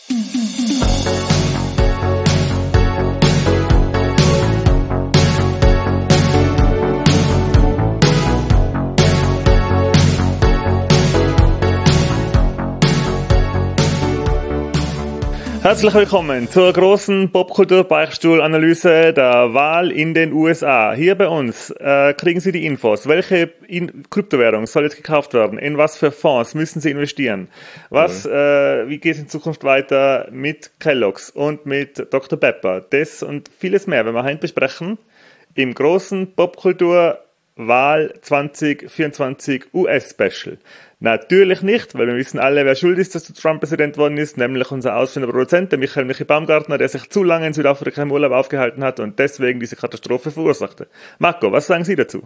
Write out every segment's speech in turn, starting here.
Herzlich willkommen zur großen Popkultur-Beichtstuhl-Analyse der Wahl in den USA. Hier bei uns kriegen Sie die Infos. Welche Kryptowährung soll jetzt gekauft werden? In was für Fonds müssen Sie investieren? Wie geht es in Zukunft weiter mit Kellogg's und mit Dr. Pepper? Das und vieles mehr werden wir heute besprechen im großen Popkultur-Wahl 2024 US-Special. Natürlich nicht, weil wir wissen alle, wer schuld ist, dass der Trump Präsident geworden ist, nämlich unser ausführender Produzent, der Michi Baumgartner, der sich zu lange in Südafrika im Urlaub aufgehalten hat und deswegen diese Katastrophe verursachte. Marco, was sagen Sie dazu?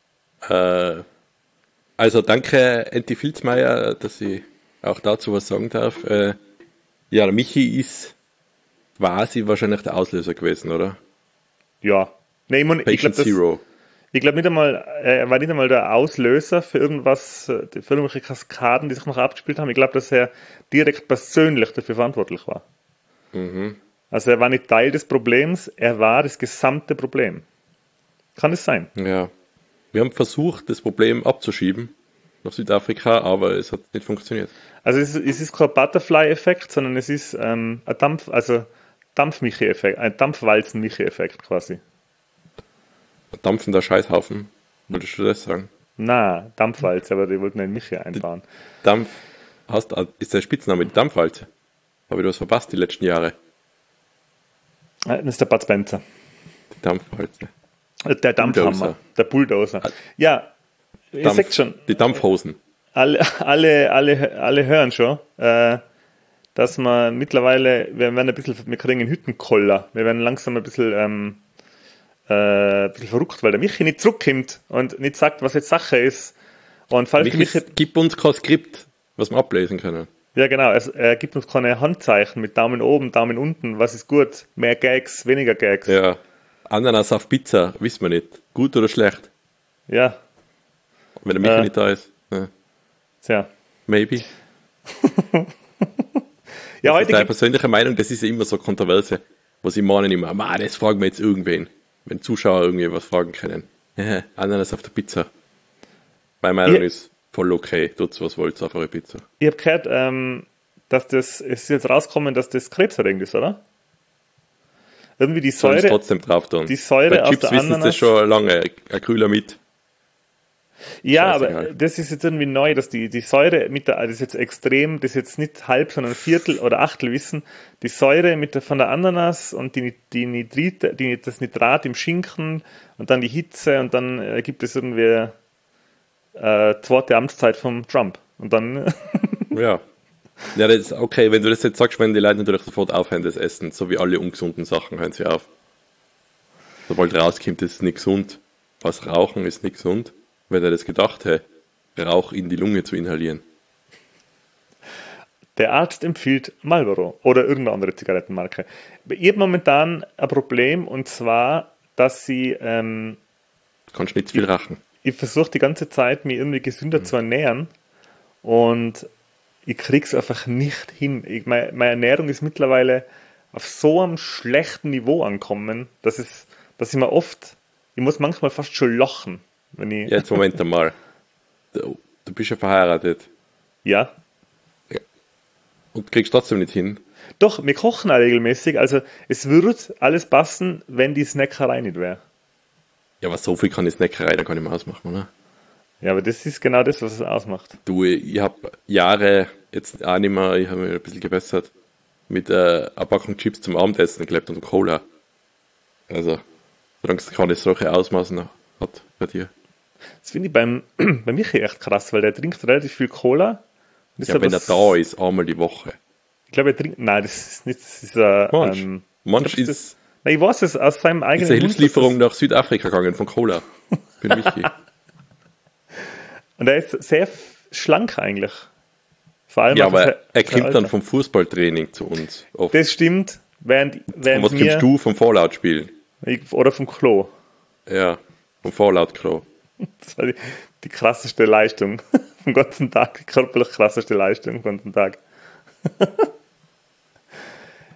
Also danke Antti Filzmeier, dass ich auch dazu was sagen darf. Ja, der Michi ist quasi wahrscheinlich der Auslöser gewesen, oder? Ja. Nee, ich glaube nicht einmal, er war nicht einmal der Auslöser für irgendwas, für irgendwelche Kaskaden, die sich noch abgespielt haben. Ich glaube, dass er direkt persönlich dafür verantwortlich war. Mhm. Also er war nicht Teil des Problems, er war das gesamte Problem. Kann es sein? Ja. Wir haben versucht, das Problem abzuschieben nach Südafrika, aber es hat nicht funktioniert. Also es ist kein Butterfly-Effekt, sondern es ist ein Dampfmichi-Effekt, ein Dampfwalzen-Michi-Effekt quasi. Dampfender Scheißhaufen, würdest du das sagen? Na, Dampfwalze, aber die wollten einen Michi einbauen. Ist der Spitzname die Dampfwalze? Habe ich das verpasst die letzten Jahre? Das ist der Bud Spencer. Die Dampfwalze. Der Dampfhammer, der Bulldozer. Ja, ihr sagt schon. Die Dampfhosen. Alle hören schon, dass wir mittlerweile, wir kriegen einen Hüttenkoller. Wir werden langsam ein bisschen verrückt, weil der Michi nicht zurückkommt und nicht sagt, was jetzt Sache ist. Und falls Michi gibt uns kein Skript, was wir ablesen können. Ja, genau. Er gibt uns keine Handzeichen mit Daumen oben, Daumen unten. Was ist gut? Mehr Gags, weniger Gags. Ja. Ananas auf Pizza, wissen wir nicht. Gut oder schlecht? Ja. Wenn der Michi nicht da ist. Ja. Tja. Maybe. Ja, das ist deine persönliche Meinung, das ist ja immer so kontroverse. Was ich meine immer, das fragen wir jetzt irgendwen. Wenn Zuschauer irgendwie was fragen können. Ananas auf der Pizza. Meine Meinung ist voll okay. Tut was wollt auf eure Pizza. Ich habe gehört, dass es ist jetzt rausgekommen, dass das krebserregend ist, oder? Irgendwie die Säure. Trotzdem drauf tun. Die Säure bei aus Chips der wissen Ananas. das schon lange. Acrylamid. Ja, aber das ist jetzt irgendwie neu, dass die Säure das ist jetzt extrem, das ist jetzt nicht halb, sondern Viertel oder Achtel wissen, die Säure von der Ananas und das Nitrat im Schinken und dann die Hitze und dann gibt es irgendwie zweite Amtszeit vom Trump. Und dann Ja, das ist okay, wenn du das jetzt sagst, wenn die Leute natürlich sofort aufhören, das Essen, so wie alle ungesunden Sachen, hören sie auf. Sobald rauskommt, ist es nicht gesund. Was rauchen ist nicht gesund. Wenn er das gedacht hätte, Rauch in die Lunge zu inhalieren. Der Arzt empfiehlt Marlboro oder irgendeine andere Zigarettenmarke. Ich habe momentan ein Problem und zwar, dass sie Kannst nicht viel rauchen. Ich versuche die ganze Zeit, mich irgendwie gesünder zu ernähren und ich kriege es einfach nicht hin. Meine Ernährung ist mittlerweile auf so einem schlechten Niveau angekommen, dass ich muss manchmal fast schon lachen. Jetzt Moment einmal. Du bist ja verheiratet. Ja. Und kriegst trotzdem nicht hin. Doch, wir kochen auch regelmäßig. Also es würde alles passen, wenn die Snackerei nicht wäre. Ja, aber so viel kann die Snackerei, da kann ich mal ausmachen, oder? Ja, aber das ist genau das, was es ausmacht. Du, ich habe Jahre, jetzt auch nicht mehr, ich habe mich ein bisschen gebessert, mit einer Packung Chips zum Abendessen gelebt und Cola. Also, solange es keine solche Ausmaßen hat bei dir. Das finde ich bei Michi echt krass, weil der trinkt relativ viel Cola. Ja, wenn er da ist, einmal die Woche. Ich glaube, er trinkt, nein, das ist nicht, das ist Manch ist... Nein, ich weiß es, aus seinem eigenen Ist eine Hilfslieferung nach Südafrika gegangen von Cola. Für Michi. Und er ist sehr schlank eigentlich. Vor allem ja, aber er kommt dann vom Fußballtraining zu uns. Oft. Das stimmt. Während was kommst du vom Fallout spielen? Oder vom Klo. Ja, vom Fallout-Klo. Das war die krasseste Leistung vom ganzen Tag. Die körperlich krasseste Leistung vom ganzen Tag.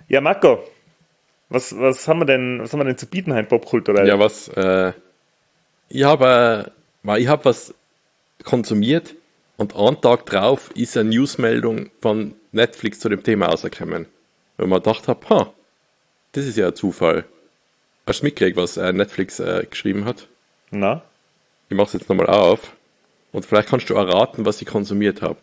Ja, Marco, was haben wir denn zu bieten heute popkulturell? Ja, ich habe was konsumiert und einen Tag drauf ist eine Newsmeldung von Netflix zu dem Thema rausgekommen. Weil man gedacht habe, das ist ja ein Zufall. Hast du mitgekriegt, was Netflix geschrieben hat? Na? Ich mache es jetzt nochmal auf und vielleicht kannst du erraten, was ich konsumiert habe.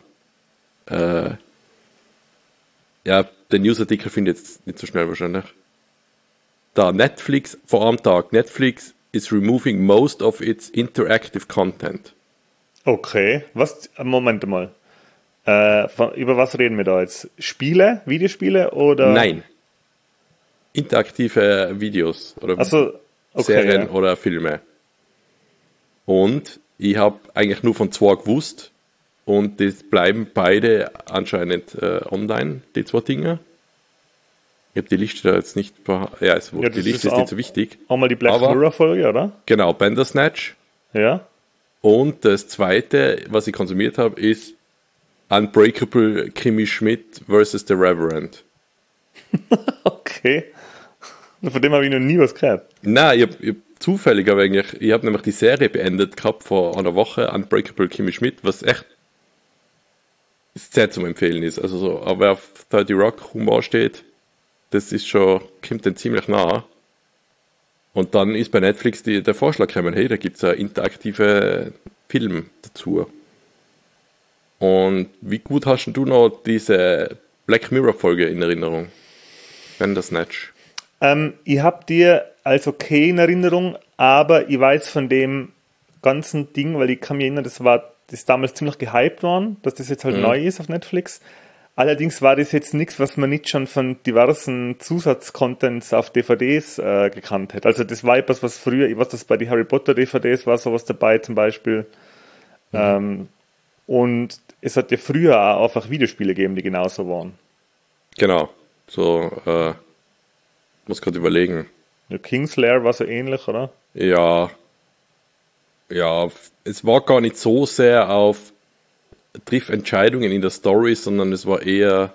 Ja, den Newsartikel finde ich jetzt nicht so schnell wahrscheinlich. Da Netflix, vor einem Tag, Netflix is removing most of its interactive content. Okay, Moment mal. Über was reden wir da jetzt? Spiele, Videospiele oder? Nein. Interaktive Videos oder Also, okay, Serien ja. oder Filme. Und ich habe eigentlich nur von zwei gewusst und das bleiben beide anscheinend online, die zwei Dinge. Ich habe die Liste da jetzt nicht, ja, das die Liste ist auch- nicht so wichtig. Auch mal die Black Aber- Mirror-Folge, oder? Genau, Bandersnatch. Ja. Und das zweite, was ich konsumiert habe, ist Unbreakable Kimmy Schmidt versus The Reverend. Okay. Von dem habe ich noch nie was gehört. Nein, ich hab zufällig aber eigentlich, ich habe nämlich die Serie beendet gehabt vor einer Woche, Unbreakable Kimmy Schmidt, was echt sehr zum Empfehlen ist. Also so, aber wer auf 30 Rock Humor steht, das ist schon, kommt dann ziemlich nah. Und dann ist bei Netflix der Vorschlag gekommen, hey, da gibt es einen interaktive Film dazu. Und wie gut hast du noch diese Black Mirror Folge in Erinnerung? Bandersnatch. Ich habe dir als okay in Erinnerung, aber ich weiß von dem ganzen Ding, weil ich kann mich erinnern, das ist damals ziemlich gehypt worden, dass das jetzt halt neu ist auf Netflix. Allerdings war das jetzt nichts, was man nicht schon von diversen Zusatzcontents auf DVDs gekannt hätte. Also das war etwas, was früher, ich weiß, dass bei den Harry Potter DVDs war sowas dabei zum Beispiel. Und es hat ja früher auch einfach Videospiele gegeben, die genauso waren. Genau. So, muss gerade überlegen. Ja, Kingslayer war so ähnlich, oder? Ja, es war gar nicht so sehr auf Triff Entscheidungen in der Story, sondern es war eher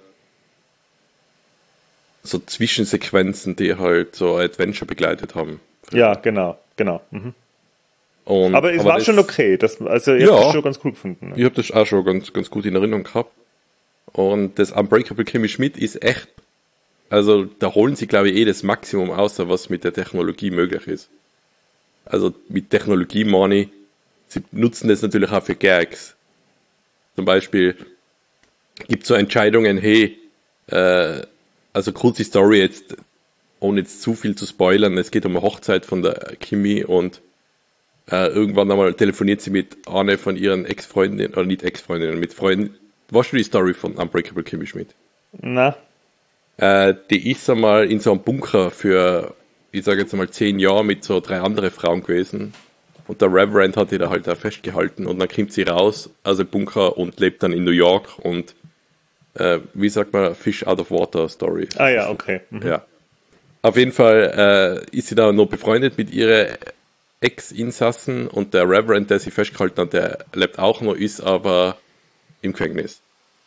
so Zwischensequenzen, die halt so ein Adventure begleitet haben. Ja, genau. Mhm. Und, Aber es war das- schon okay. Also ich Ja. habe das schon ganz cool gefunden. Ne? Ich habe das auch schon ganz gut in Erinnerung gehabt. Und das Unbreakable Kimmy Schmidt ist echt, also da holen sie, glaube ich, das Maximum außer was mit der Technologie möglich ist. Also mit Technologie meine ich, sie nutzen das natürlich auch für Gags. Zum Beispiel gibt es so Entscheidungen, hey, also kurze Story jetzt, ohne jetzt zu viel zu spoilern, es geht um eine Hochzeit von der Kimi und irgendwann einmal telefoniert sie mit einer von ihren Ex-Freundinnen, oder nicht Ex-Freundinnen, mit Freunden. Weißt du die Story von Unbreakable Kimmy Schmidt? Na, Die ist einmal in so einem Bunker für, ich sage jetzt mal 10 Jahre mit so 3 andere Frauen gewesen. Und der Reverend hat die da halt auch festgehalten und dann kommt sie raus aus dem Bunker und lebt dann in New York und wie sagt man, Fish out of water Story. ja, okay. Ja. Auf jeden Fall ist sie da noch befreundet mit ihren Ex-Insassen und der Reverend, der sie festgehalten hat, der lebt auch noch, ist aber im Gefängnis.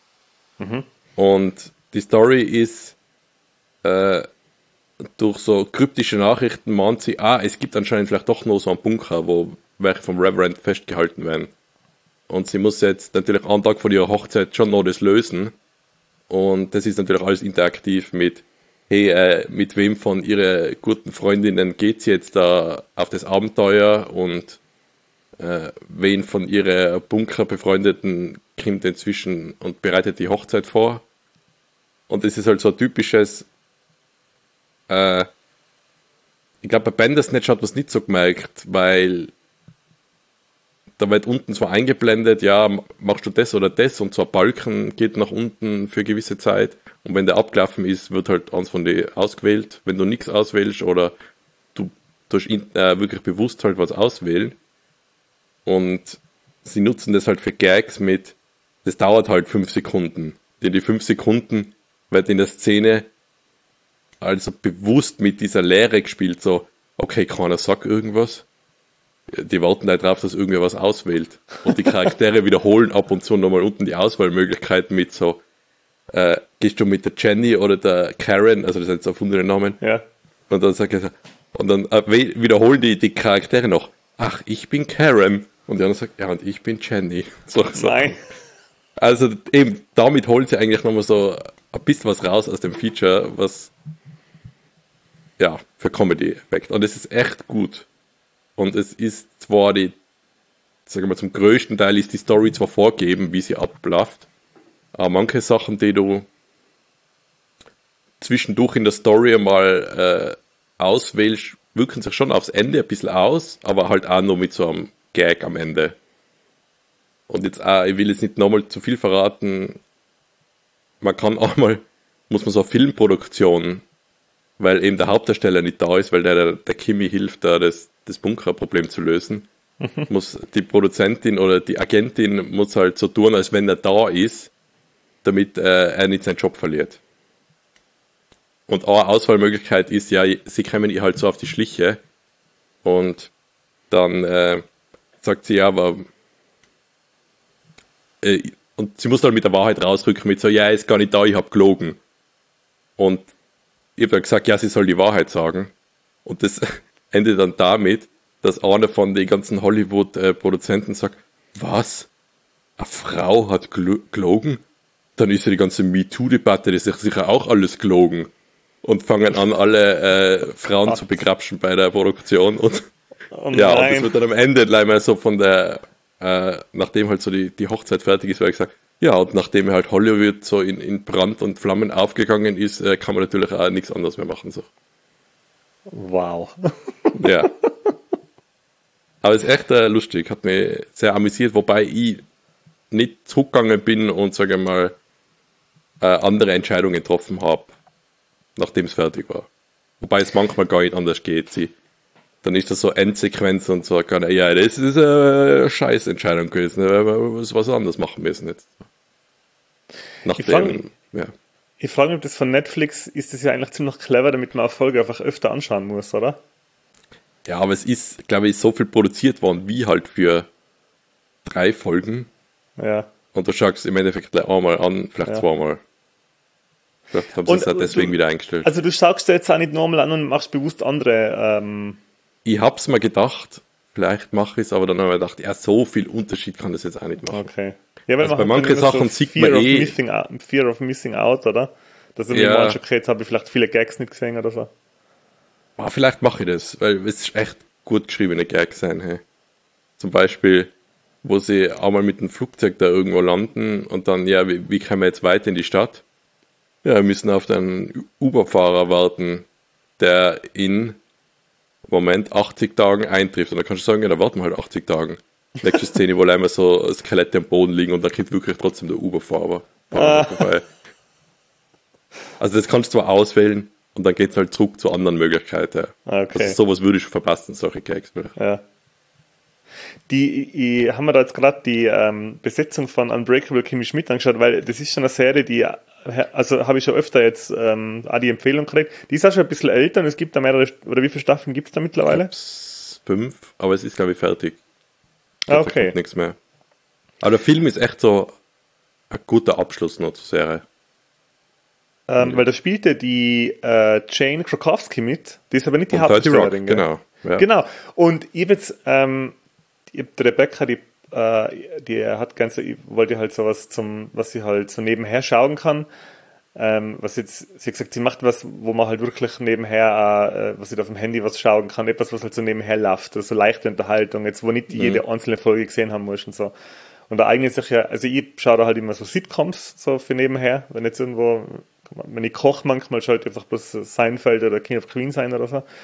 Und die Story ist durch so kryptische Nachrichten mahnt sie, es gibt anscheinend vielleicht doch noch so einen Bunker, wo welche vom Reverend festgehalten werden. Und sie muss jetzt natürlich einen Tag vor ihrer Hochzeit schon noch das lösen. Und das ist natürlich alles interaktiv mit, hey, mit wem von ihren guten Freundinnen geht sie jetzt da auf das Abenteuer und wen von ihren Bunkerbefreundeten kommt inzwischen und bereitet die Hochzeit vor. Und das ist halt so ein typisches, ich glaube, bei Bandersnatch hat man es nicht so gemerkt, weil da wird unten zwar eingeblendet, ja, machst du das oder das und so ein Balken geht nach unten für gewisse Zeit und wenn der abgelaufen ist, wird halt eins von denen ausgewählt. Wenn du nichts auswählst oder du tust wirklich bewusst halt was auswählen und sie nutzen das halt für Gags mit, das dauert halt 5 Sekunden. Denn die 5 Sekunden wird in der Szene also bewusst mit dieser Leere gespielt, so, okay, keiner sagt irgendwas. Die warten da drauf, dass irgendwer was auswählt. Und die Charaktere wiederholen ab und zu nochmal unten die Auswahlmöglichkeiten mit so, gehst du mit der Jenny oder der Karen, also das sind jetzt erfundene Namen, Ja. und dann sagt er, und dann wiederholen die Charaktere noch, ach, ich bin Karen, und der andere sagt, ja, und ich bin Jenny. So. Nein. Also eben, damit holen sie eigentlich nochmal so ein bisschen was raus aus dem Feature, was ja, für Comedy-Effekt. Und es ist echt gut. Und es ist zwar sagen wir zum größten Teil ist die Story zwar vorgegeben, wie sie abläuft, aber manche Sachen, die du zwischendurch in der Story mal auswählst, wirken sich schon aufs Ende ein bisschen aus, aber halt auch nur mit so einem Gag am Ende. Und jetzt auch, ich will jetzt nicht nochmal zu viel verraten, man kann auch mal, muss man so eine Filmproduktion, weil eben der Hauptdarsteller nicht da ist, weil der Kimi hilft, da das Bunkerproblem zu lösen, muss die Produzentin oder die Agentin muss halt so tun, als wenn er da ist, damit er nicht seinen Job verliert. Und eine Auswahlmöglichkeit ist ja, sie kommen ihr halt so auf die Schliche und dann sagt sie ja, aber und sie muss halt mit der Wahrheit rausrücken, mit so, ja, er ist gar nicht da, ich hab gelogen. Und ich habe dann gesagt, ja, sie soll die Wahrheit sagen. Und das endet dann damit, dass einer von den ganzen Hollywood-Produzenten sagt, was? Eine Frau hat gelogen? Dann ist ja die ganze MeToo-Debatte, das ist sicher auch alles gelogen. Und fangen an, alle Frauen zu begrapschen bei der Produktion. Und ja, und das wird dann am Ende gleich mal so von der nachdem halt so die Hochzeit fertig ist, weil ich gesagt, ja, und nachdem halt Hollywood so in Brand und Flammen aufgegangen ist, kann man natürlich auch nichts anderes mehr machen. So. Wow. Ja. Aber es ist echt lustig, hat mich sehr amüsiert, wobei ich nicht zurückgegangen bin und, sage ich mal, andere Entscheidungen getroffen habe, nachdem es fertig war. Wobei es manchmal gar nicht anders geht. Dann ist das so Endsequenz und so, ja, das ist eine Scheißentscheidung gewesen, was anderes machen müssen jetzt. Ich frage mich, ob das von Netflix ist, das ja eigentlich ziemlich clever, damit man Folge einfach öfter anschauen muss, oder? Ja, aber es ist, glaube ich, so viel produziert worden, wie halt für 3 Folgen. Ja. Und du schaust im Endeffekt gleich einmal an, vielleicht zweimal. Vielleicht haben sie es halt deswegen wieder eingestellt. Also du schaust dir jetzt auch nicht normal an und machst bewusst andere. Ich hab's mir gedacht, vielleicht mache ich es, aber dann habe ich gedacht, ja, so viel Unterschied kann das jetzt auch nicht machen. Okay. Ja, weil also bei manchen Sachen so sieht man Fear of Missing Out, oder? Dass du ja. Manche okay, jetzt habe ich vielleicht viele Gags nicht gesehen oder so. Vielleicht mache ich das, weil es ist echt gut geschriebene Gags sein. Hey. Zum Beispiel, wo sie einmal mit dem Flugzeug da irgendwo landen und dann, ja, wie kommen wir jetzt weiter in die Stadt? Ja, wir müssen auf den Uber-Fahrer warten, der in 80 Tagen eintrifft. Und dann kannst du sagen, ja, da warten wir halt 80 Tagen. Nächste Szene, wo einmal so Skelette am Boden liegen und da kommt wirklich trotzdem der Uber-Fahrer vorbei. Also das kannst du zwar auswählen und dann geht es halt zurück zu anderen Möglichkeiten. Okay. Also sowas würde ich verpassen, solche Gags. Ja. Haben wir da jetzt gerade die Besetzung von Unbreakable Kimmy Schmidt angeschaut, weil das ist schon eine Serie, die, also habe ich schon öfter jetzt auch die Empfehlung gekriegt. Die ist auch schon ein bisschen älter und es gibt da mehrere, oder wie viele Staffeln gibt es da mittlerweile? 5, aber es ist, glaube ich, fertig. Okay. Da kommt nichts mehr. Aber der Film ist echt so ein guter Abschluss noch zur Serie. Weil da spielte die Jane Krakowski mit, die ist aber nicht die Hauptdarstellerin. Genau. Ja. Genau. Und ich habe jetzt, die Rebecca, die hat wollte halt sowas was sie halt so nebenher schauen kann. Sie hat gesagt, sie macht was, wo man halt wirklich nebenher, was sie auf dem Handy was schauen kann, etwas, was halt so nebenher läuft, also leichte Unterhaltung, jetzt wo nicht jede einzelne Folge gesehen haben muss und so. Und da eignet sich ja, also ich schaue da halt immer so Sitcoms so für nebenher, wenn ich koche manchmal, schalte ich einfach bloß Seinfeld oder King of Queens ein oder so.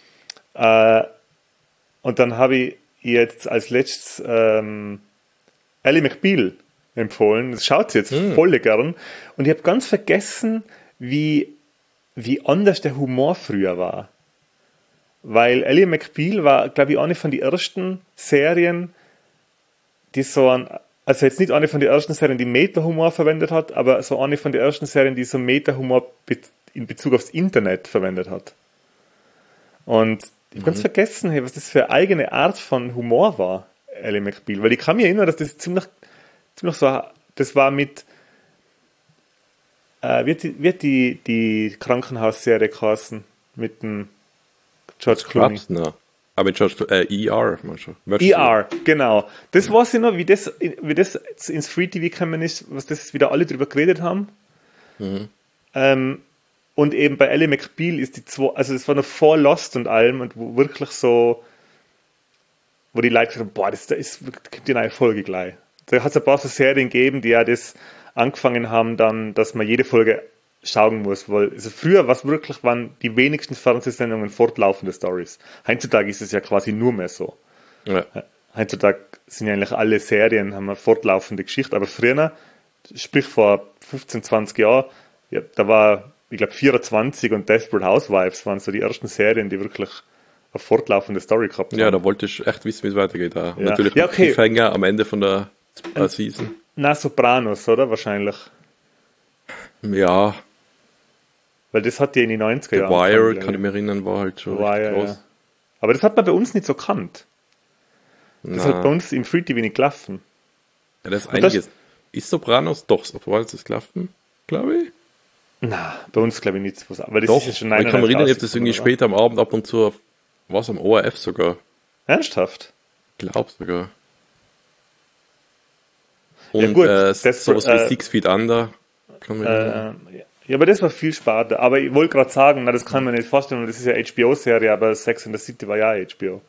Und dann habe ich jetzt als letztes Ally McBeal empfohlen. Das schaut sie jetzt voll gern. Und ich habe ganz vergessen, wie anders der Humor früher war. Weil Ally McBeal war, glaube ich, eine von den ersten Serien, die also jetzt nicht eine von den ersten Serien, die Meta-Humor verwendet hat, aber so eine von den ersten Serien, die so Meta-Humor in Bezug aufs Internet verwendet hat. Und ich habe ganz vergessen, was das für eine eigene Art von Humor war, Ally McBeal. Weil ich kann mich erinnern, dass das ziemlich so, das war mit, Wird die Krankenhausserie geheißen mit dem George Clooney? Scrubs? No. Aber George, ER, manchmal. ER, genau. Das weiß ich noch, wie das ins Free TV gekommen ist, was das wieder alle drüber geredet haben. Und eben bei Ally McBeal ist die zwei, also das war noch vor Lost und allem und wo wirklich so, wo die Leute gesagt haben, boah, da gibt die neue Folge gleich. Da hat es ein paar so Serien gegeben, die ja das angefangen haben dann, dass man jede Folge schauen muss, weil also früher waren die wenigsten Fernsehsendungen fortlaufende Stories. Heutzutage ist es ja quasi nur mehr so. Ja. Heutzutage sind ja eigentlich alle Serien, haben eine fortlaufende Geschichte, aber früher, sprich vor 15, 20 Jahren, ja, da war, ich glaube, 24 und Desperate Housewives waren so die ersten Serien, die wirklich eine fortlaufende Story gehabt haben. Ja, da wollte ich echt wissen, wie es weitergeht. Ja. Ja. Natürlich Ja, mit okay. Cliffhanger am Ende von der Season. Na, Sopranos, oder? Wahrscheinlich. Ja, Weil das hat die in die 90er The Jahre. Wire, angefangen, kann ich mich erinnern, war halt schon Wire, richtig groß. ja. Aber das hat man bei uns nicht so kannt. Das hat bei Na, uns im Free TV nicht gelaufen. ja, das ist Und das- einiges. Ist Sopranos? Doch, Sopranos ist gelaufen, glaube ich. Na, bei uns glaube ich nicht. Weil das Doch, ist ja schon aber ich kann mich erinnern, ich habe das 99 irgendwie rausgekommen, später am Abend ab und zu auf, was am ORF sogar. oder? Ernsthaft? Glaub sogar. Ja, Und gut, sowas wie 6 Feet Under. Kann man erinnern. Ja, aber das war viel später. Aber ich wollte gerade sagen, na, das kann man nicht vorstellen, weil das ist ja HBO-Serie, aber Sex and the City war ja HBO.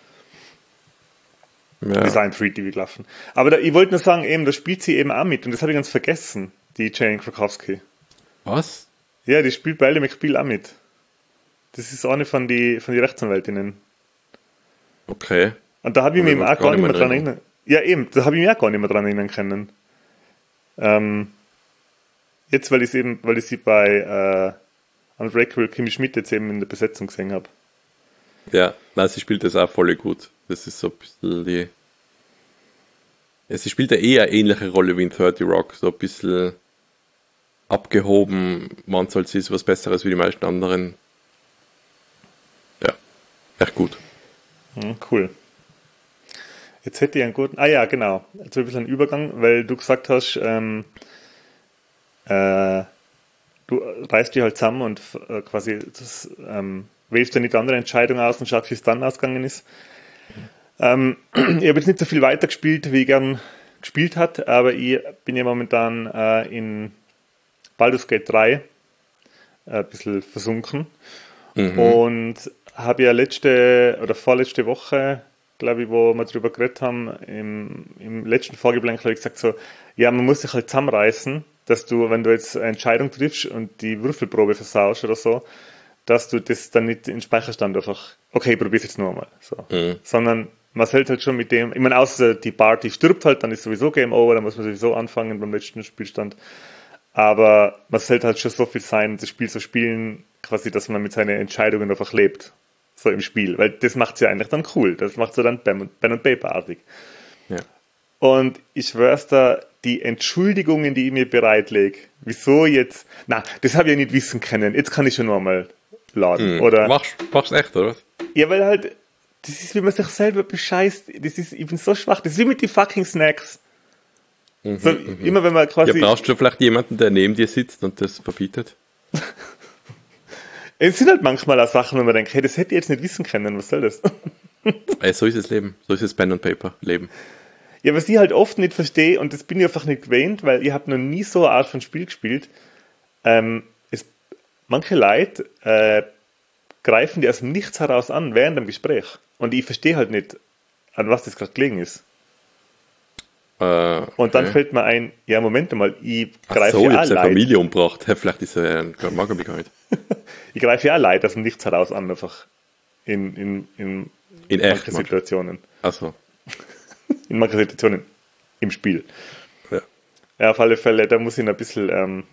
Ja. Das war im Free TV gelaufen. Aber ich wollte nur sagen, eben, da spielt sie eben auch mit und das habe ich ganz vergessen, die Jane Krakowski. Was? Ja, die spielt bei Ally McBeal auch mit. Das ist eine von die Rechtsanwältinnen. Okay. Und da habe ich Aber mich ich auch weiß gar nicht mehr dran erinnern. erinnern. Ja, eben, da habe ich mich auch gar nicht mehr dran erinnern können. Jetzt, weil ich sie bei Unbreakable Kimmy Schmidt jetzt eben in der Besetzung gesehen habe. Ja, nein, sie spielt das auch voll gut. Das ist so ein bisschen die. Ja, sie spielt ja eher eine ähnliche Rolle wie in 30 Rock. So ein bisschen abgehoben. Manchmal sie ist was Besseres wie die meisten anderen. Ja, echt gut. Cool. Jetzt hätte ich einen guten. Ah ja, genau. Jetzt ein bisschen einen Übergang, weil du gesagt hast, du reißt dich halt zusammen und quasi wählst dir nicht andere Entscheidungen aus und schaust, wie es dann ausgegangen ist. Ich habe jetzt nicht so viel weitergespielt, wie ich gern gespielt hat, aber ich bin ja momentan in Baldur's Gate 3 ein bisschen versunken und habe ja letzte oder vorletzte Woche, glaube ich, wo wir drüber geredet haben, im letzten Vorgeplänkel habe ich gesagt so, ja, man muss sich halt zusammenreißen, dass du, wenn du jetzt eine Entscheidung triffst und die Würfelprobe versaust oder so, dass du das dann nicht in den Speicherstand einfach, okay, probier's jetzt nur einmal, so. Sondern man sollte halt schon mit dem, ich meine, außer die Party stirbt halt, dann ist sowieso Game Over, dann muss man sowieso anfangen beim letzten Spielstand. Aber man sollte halt schon so viel sein, das Spiel so spielen, quasi, dass man mit seinen Entscheidungen einfach lebt. So im Spiel. Weil das macht ja eigentlich dann cool. Das macht ja dann Pen and Paper-artig. Ja. Und ich schwör's da, die Entschuldigungen, die ich mir bereitlege, wieso jetzt, na, das habe ich ja nicht wissen können, jetzt kann ich schon nochmal laden. Oder, Machst echt, oder was? ja, weil halt, das ist, wie man sich selber bescheißt, ich bin so schwach, das ist wie mit den fucking Snacks. So, immer wenn man quasi, Ja, brauchst du vielleicht jemanden, der neben dir sitzt und das verbietet? es sind halt manchmal auch Sachen, wo man denkt, hey, das hätte ich jetzt nicht wissen können, was soll das? So ist das Leben. So ist das Pen and Paper Leben. Ja, was ich halt oft nicht verstehe, und das bin ich einfach nicht gewöhnt, weil ich habe noch nie so eine Art von Spiel gespielt, manche Leute greifen die aus dem Nichts heraus an während dem Gespräch. Und ich verstehe halt nicht, an was das gerade gelegen ist. Und dann fällt mir ein, ja, Moment mal, ich greife so, ja auch jetzt seine Leute. Familie umgebracht. Hey, vielleicht ist er ein Magabi gar nicht. Ich greife ja auch Leute aus dem Nichts heraus an, einfach in In echt, manchen manchmal. Situationen. Achso. In manchen Situationen im Spiel. Ja. Ja, auf alle Fälle, da muss ich ein bisschen an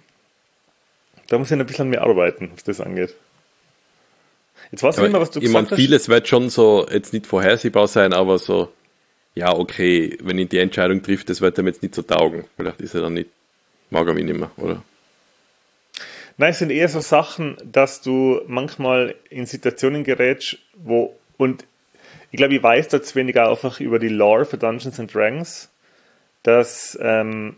mir arbeiten, was das angeht. Jetzt weiß ich nicht mehr, was du Ich meine, gesagt hast. vieles wird schon so jetzt nicht vorhersehbar sein, aber so, ja, okay, wenn ich die Entscheidung trifft, das wird ihm jetzt nicht so taugen. Vielleicht ist er dann nicht, mag er mich nicht mehr, oder? Nein, es sind eher so Sachen, dass du manchmal in Situationen gerätst, und ich glaube, ich weiß da zu wenig auch einfach über die Lore für Dungeons and Dragons, dass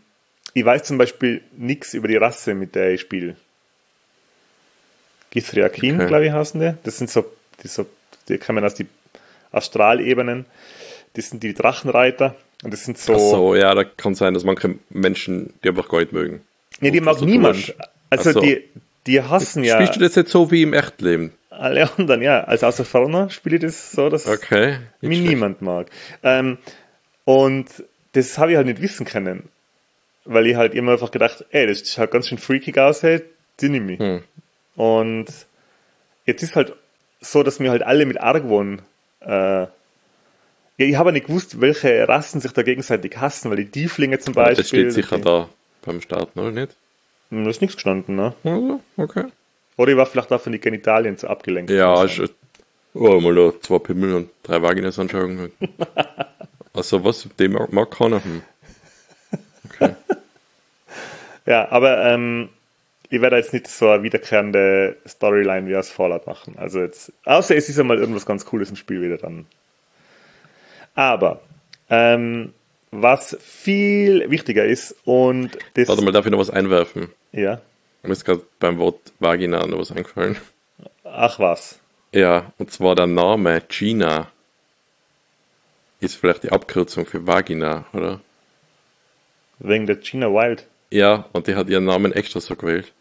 ich weiß zum Beispiel nichts über die Rasse, mit der ich spiele. Githriakin, Okay. glaube ich, heißen die. Das sind die kommen aus die Astralebenen. Das sind die Drachenreiter. Und das sind so. Ach so, ja, da kann sein, dass manche Menschen die einfach gar nicht mögen. Nee, die Und mag das so niemand. wurscht. Also Ach so. die hassen ja Spielst du das jetzt so wie im Echtleben? alle anderen, ja. Also außer Ferner spiele ich das so, dass Okay. mich Nicht schlecht. niemand mag. Und das habe ich halt nicht wissen können. Weil ich halt immer einfach gedacht, ey, das schaut ganz schön freakig aus, hey, die nehme ich. Und jetzt ist halt so, dass mir halt alle mit Argwohn, ja, ich habe nicht gewusst, welche Rassen sich da gegenseitig hassen, weil die Tieflinge zum Aber Beispiel. das steht sicher da beim Starten, oder nicht? Da ist nichts gestanden, ne? Also, okay. Oder ich war vielleicht auch von den Genitalien zu abgelenkt. Ja, mal da 2 Pimmel und 3 Vaginas anschauen. Also was, dem mag keiner. Okay. Ja, aber ich werde jetzt nicht so eine wiederkehrende Storyline wie aus Fallout machen. Also jetzt, außer es ist einmal irgendwas ganz Cooles im Spiel wieder dann. Aber was viel wichtiger ist und das, Warte mal, darf ich noch was einwerfen? ja, Mir ist gerade beim Wort Vagina noch was eingefallen. ach was, Ja, und zwar der Name Gina ist vielleicht die Abkürzung für Vagina, oder? wegen der Gina Wild. Ja, und die hat ihren Namen extra so gewählt.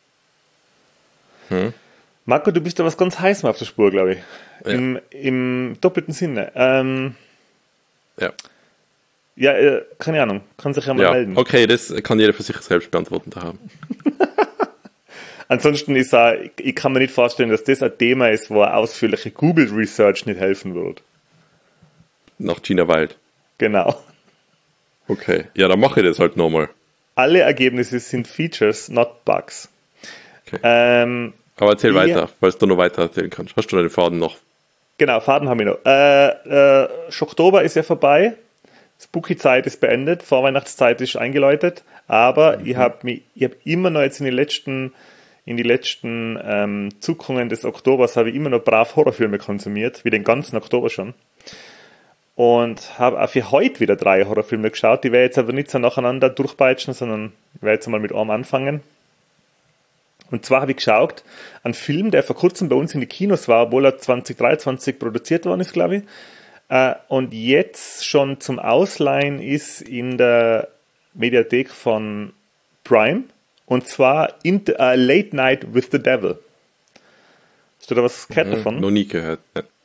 Marco, du bist da was ganz heiß auf der Spur, glaube ich. Ja. Im doppelten Sinne. Ja. Ja, keine Ahnung, kann sich ja mal Ja, melden. okay, das kann jeder für sich selbst beantworten da haben. Ansonsten ist ich kann mir nicht vorstellen, dass das ein Thema ist, wo eine ausführliche Google Research nicht helfen wird. Nach Gina Wild. Genau. Okay, ja, dann mache ich das halt nochmal. Alle Ergebnisse sind Features, not Bugs. Okay. Ja. Aber erzähl weiter, falls du noch weiter erzählen kannst. Hast du noch den Faden noch? Genau, Faden haben wir noch. Oktober ist ja vorbei. Spooky-Zeit ist beendet. Vorweihnachtszeit ist eingeläutet. Aber ich hab immer noch jetzt in die letzten Zuckungen des Oktobers habe ich immer noch brav Horrorfilme konsumiert, wie den ganzen Oktober schon. Und habe auch für heute wieder 3 Horrorfilme geschaut. Die werde jetzt aber nicht so nacheinander durchpeitschen, sondern ich werde jetzt mal mit einem anfangen. Und zwar habe ich geschaut, einen Film, der vor kurzem bei uns in die Kinos war, obwohl er 2023 produziert worden ist, glaube ich. Und jetzt schon zum Ausleihen ist in der Mediathek von Prime. Und zwar Late Night with the Devil. Hast du da was gehört davon? Noch nie gehört.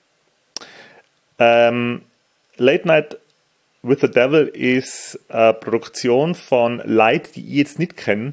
Late Night with the Devil ist eine Produktion von Leuten, die ich jetzt nicht kenne.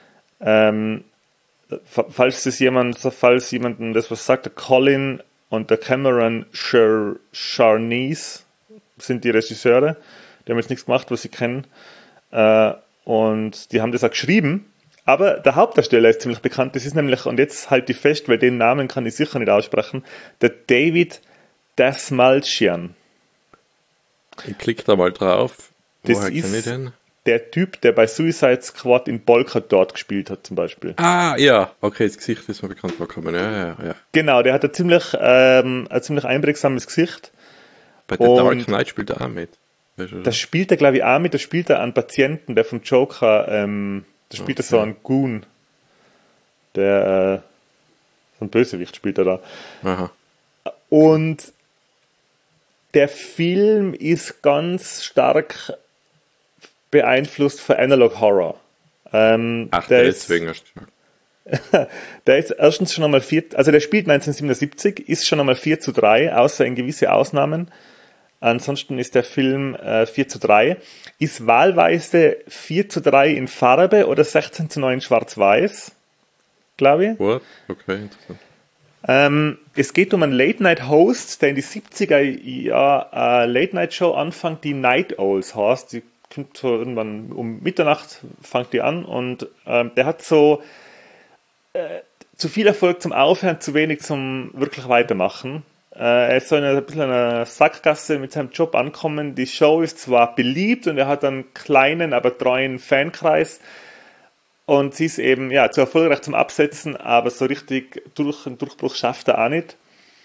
Falls jemandem das was sagt, der Colin und der Cameron Charnice sind die Regisseure. Die haben jetzt nichts gemacht, was sie kennen. Und die haben das auch geschrieben. Aber der Hauptdarsteller ist ziemlich bekannt. Das ist nämlich, und jetzt halte ich fest, weil den Namen kann ich sicher nicht aussprechen, der David Dastmalchian. Ich klicke da mal drauf. Das Woher kenne ich ist den? der Typ, der bei Suicide Squad in Bolka dort gespielt hat, zum Beispiel. Ah, ja. Okay, das Gesicht ist mir bekannt vorkommen. Ja. Genau, der hat ein ziemlich einprägsames Gesicht. Bei The Und Dark Knight spielt er auch mit. Weißt du, Das spielt er, glaube ich, auch mit. Da spielt er einen Patienten, der vom Joker, da spielt er so einen Goon. Der, so ein Bösewicht spielt er da. Aha. Und der Film ist ganz stark beeinflusst von Analog Horror. Ach, deswegen hast du gesagt. Der ist erstens schon einmal der spielt 1977, ist schon einmal 4:3, außer in gewisse Ausnahmen. Ansonsten ist der Film 4:3, ist wahlweise 4:3 in Farbe oder 16:9 in Schwarz-Weiß, glaube ich. What? Okay, interessant. Es geht um einen Late-Night-Host, der in die 70er Jahre eine Late-Night-Show anfängt, die Night Owls heißt. Die kommt so irgendwann um Mitternacht, fängt die an und der hat so zu viel Erfolg zum Aufhören, zu wenig zum wirklich Weitermachen. Er ist so in ein bisschen einer Sackgasse mit seinem Job angekommen. Die Show ist zwar beliebt und er hat einen kleinen, aber treuen Fankreis. Und sie ist eben zu erfolgreich zum Absetzen, aber so richtig einen Durchbruch schafft er auch nicht.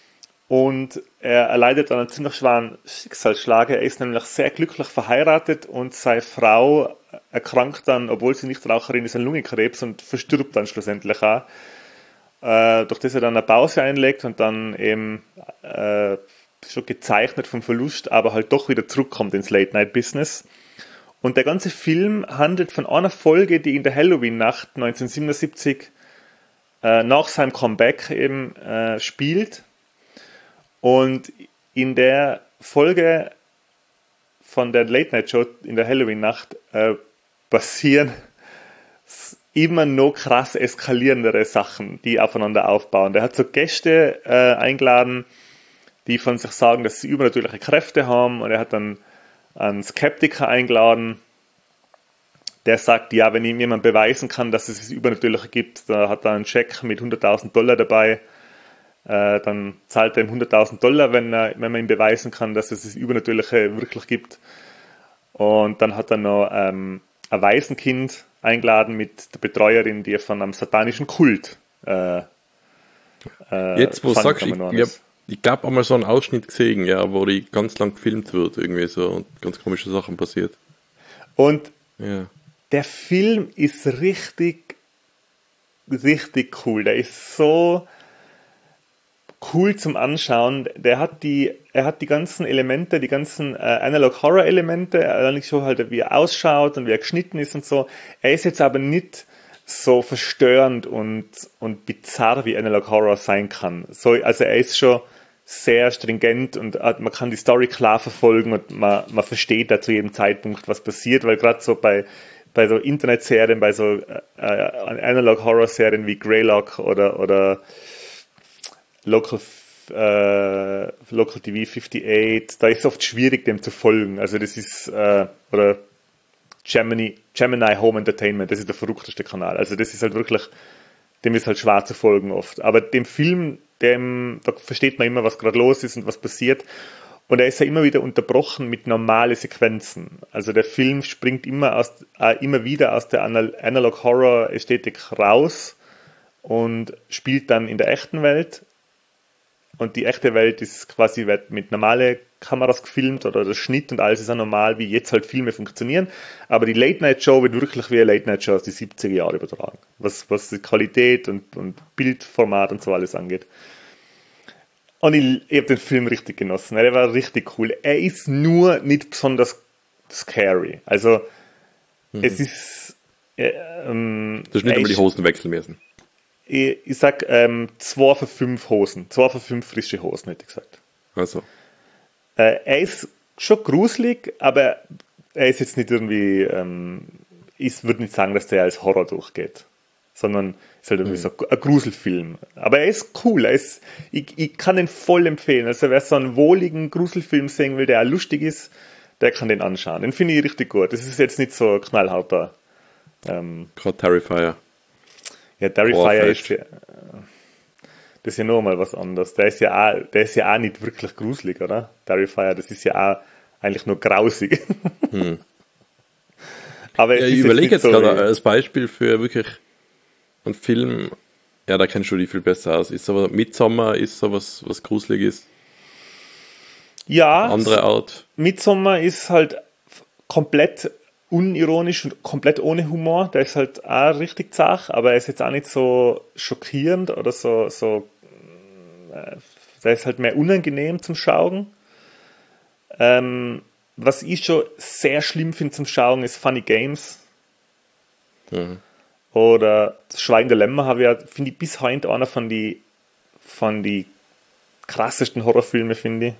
Und er erleidet einen ziemlich schweren Schicksalsschlag. Er ist nämlich sehr glücklich verheiratet und seine Frau erkrankt dann, obwohl sie nicht Raucherin ist, an Lungenkrebs und verstirbt dann schlussendlich auch. Durch das er dann eine Pause einlegt und dann eben schon gezeichnet vom Verlust, aber halt doch wieder zurückkommt ins Late-Night-Business. Und der ganze Film handelt von einer Folge, die in der Halloween-Nacht 1977 nach seinem Comeback eben spielt. Und in der Folge von der Late-Night-Show in der Halloween-Nacht passieren immer noch krass eskalierendere Sachen, die aufeinander aufbauen. Der hat so Gäste eingeladen, die von sich sagen, dass sie übernatürliche Kräfte haben, und er hat dann einen Skeptiker eingeladen, der sagt, ja, wenn ihm jemand beweisen kann, dass es Übernatürliche gibt, da hat er einen Scheck mit $100.000 dabei, dann zahlt er ihm $100.000, wenn man ihm beweisen kann, dass es das Übernatürliche wirklich gibt. Und dann hat er noch ein Waisenkind eingeladen mit der Betreuerin, die er von einem satanischen Kult jetzt, wo du sagst, ich glaube einmal so einen Ausschnitt gesehen, ja, wo die ganz lang gefilmt wird, irgendwie so, und ganz komische Sachen passiert. Und ja. Der Film ist richtig, richtig cool. Der ist so cool zum Anschauen. Er hat die ganzen Elemente, die ganzen Analog-Horror-Elemente, eigentlich schon halt, wie er ausschaut und wie er geschnitten ist und so. Er ist jetzt aber nicht so verstörend und bizarr, wie Analog-Horror sein kann. So, also er ist schon sehr stringent und man kann die Story klar verfolgen und man versteht da zu jedem Zeitpunkt, was passiert, weil gerade so bei so Internetserien, bei so Analog-Horror-Serien wie Greylock oder Local TV 58, da ist es oft schwierig, dem zu folgen. Also das ist, oder Gemini Home Entertainment, das ist der verrückteste Kanal. Also das ist halt wirklich, dem ist halt schwer zu folgen oft. Aber dem Film, da versteht man immer, was gerade los ist und was passiert. Und er ist ja immer wieder unterbrochen mit normalen Sequenzen. Also der Film springt immer wieder aus der Analog-Horror-Ästhetik raus und spielt dann in der echten Welt. Und die echte Welt ist quasi, wird mit normalen Kameras gefilmt oder der Schnitt und alles ist auch normal, wie jetzt halt Filme funktionieren. Aber die Late-Night-Show wird wirklich wie eine Late-Night-Show aus den 70er Jahren übertragen. Was die Qualität und Bildformat und so alles angeht. Und ich habe den Film richtig genossen. Er war richtig cool. Er ist nur nicht besonders scary. Also, es ist... du hast nicht einmal die Hosen wechseln müssen. Ich sag 2 von 5 Hosen. 2 von 5 frische Hosen, hätte ich gesagt. Also. Er ist schon gruselig, aber er ist jetzt nicht irgendwie... ich würde nicht sagen, dass der als Horror durchgeht. Sondern ist halt irgendwie so ein Gruselfilm. Aber er ist cool. Ich kann den voll empfehlen. Also wer so einen wohligen Gruselfilm sehen will, der auch lustig ist, der kann den anschauen. Den finde ich richtig gut. Das ist jetzt nicht so knallharter. Gerade Terrifier. Ja, Terrifier ist ja, das ist ja noch mal was anderes. Der ist ja auch nicht wirklich gruselig, oder? Terrifier, das ist ja auch eigentlich nur grausig. Aber ich überlege jetzt gerade als Beispiel für wirklich einen Film, ja, da kennst du die viel besser aus. Ist aber Midsommar, ist so was Gruseliges? Ja. Andere Art. Midsommar ist halt komplett unironisch und komplett ohne Humor. Der ist halt auch richtig zach, aber er ist jetzt auch nicht so schockierend oder so der ist halt mehr unangenehm zum Schauen. Was ich schon sehr schlimm finde zum Schauen, ist Funny Games. Oder das Schweigen der Lämmer finde ich bis heute einer von die krassesten Horrorfilme, finde ich.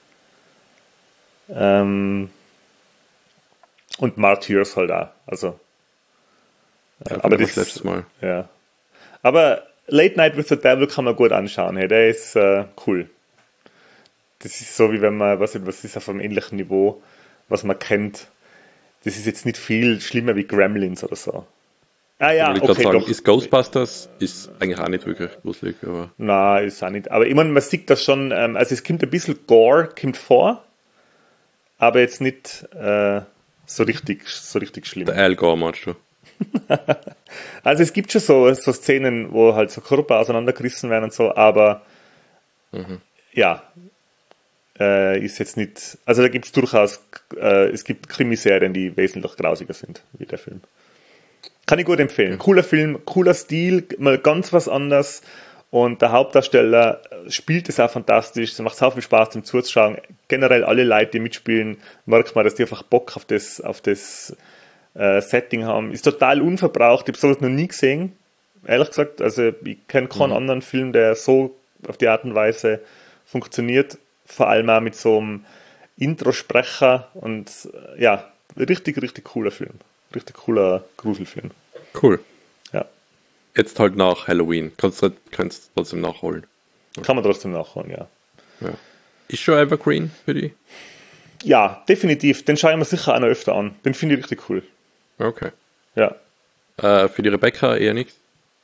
Und Martyrs halt auch. Also, ja, aber das letztes Mal. Ja. Aber Late Night with the Devil kann man gut anschauen. Hey, der ist cool. Das ist so, wie wenn man, was ist auf einem ähnlichen Niveau, was man kennt. Das ist jetzt nicht viel schlimmer wie Gremlins oder so. Ah ja, okay, sagen, doch. Ist Ghostbusters ist eigentlich auch nicht wirklich gruselig, aber... Nein, ist auch nicht. Aber ich meine, man sieht das schon, also es kommt ein bisschen Gore kommt vor, aber jetzt nicht so richtig schlimm. Der Al Gore meinst du? Also es gibt schon so Szenen, wo halt so Körper auseinandergerissen werden und so, aber ja, ist jetzt nicht, also da gibt es durchaus, es gibt Krimiserien, die wesentlich grausiger sind, wie der Film. Kann ich gut empfehlen. Cooler Film, cooler Stil, mal ganz was anderes. Und der Hauptdarsteller spielt es auch fantastisch. Es macht so viel Spaß zum Zuschauen. Generell alle Leute, die mitspielen, merkt man, dass die einfach Bock auf das Setting haben. Ist total unverbraucht. Ich habe sowas noch nie gesehen, ehrlich gesagt. Also ich kenne keinen anderen Film, der so auf die Art und Weise funktioniert. Vor allem auch mit so einem Introsprecher. Und ja, richtig, richtig cooler Film. Richtig cooler Gruselfilm. Cool. Ja. Jetzt halt nach Halloween. Kannst du trotzdem nachholen. Kann man trotzdem nachholen, ja. Ist schon Evergreen für die? Ja, definitiv. Den schauen wir sicher auch noch öfter an. Den finde ich richtig cool. Okay. Ja. Für die Rebecca eher nichts?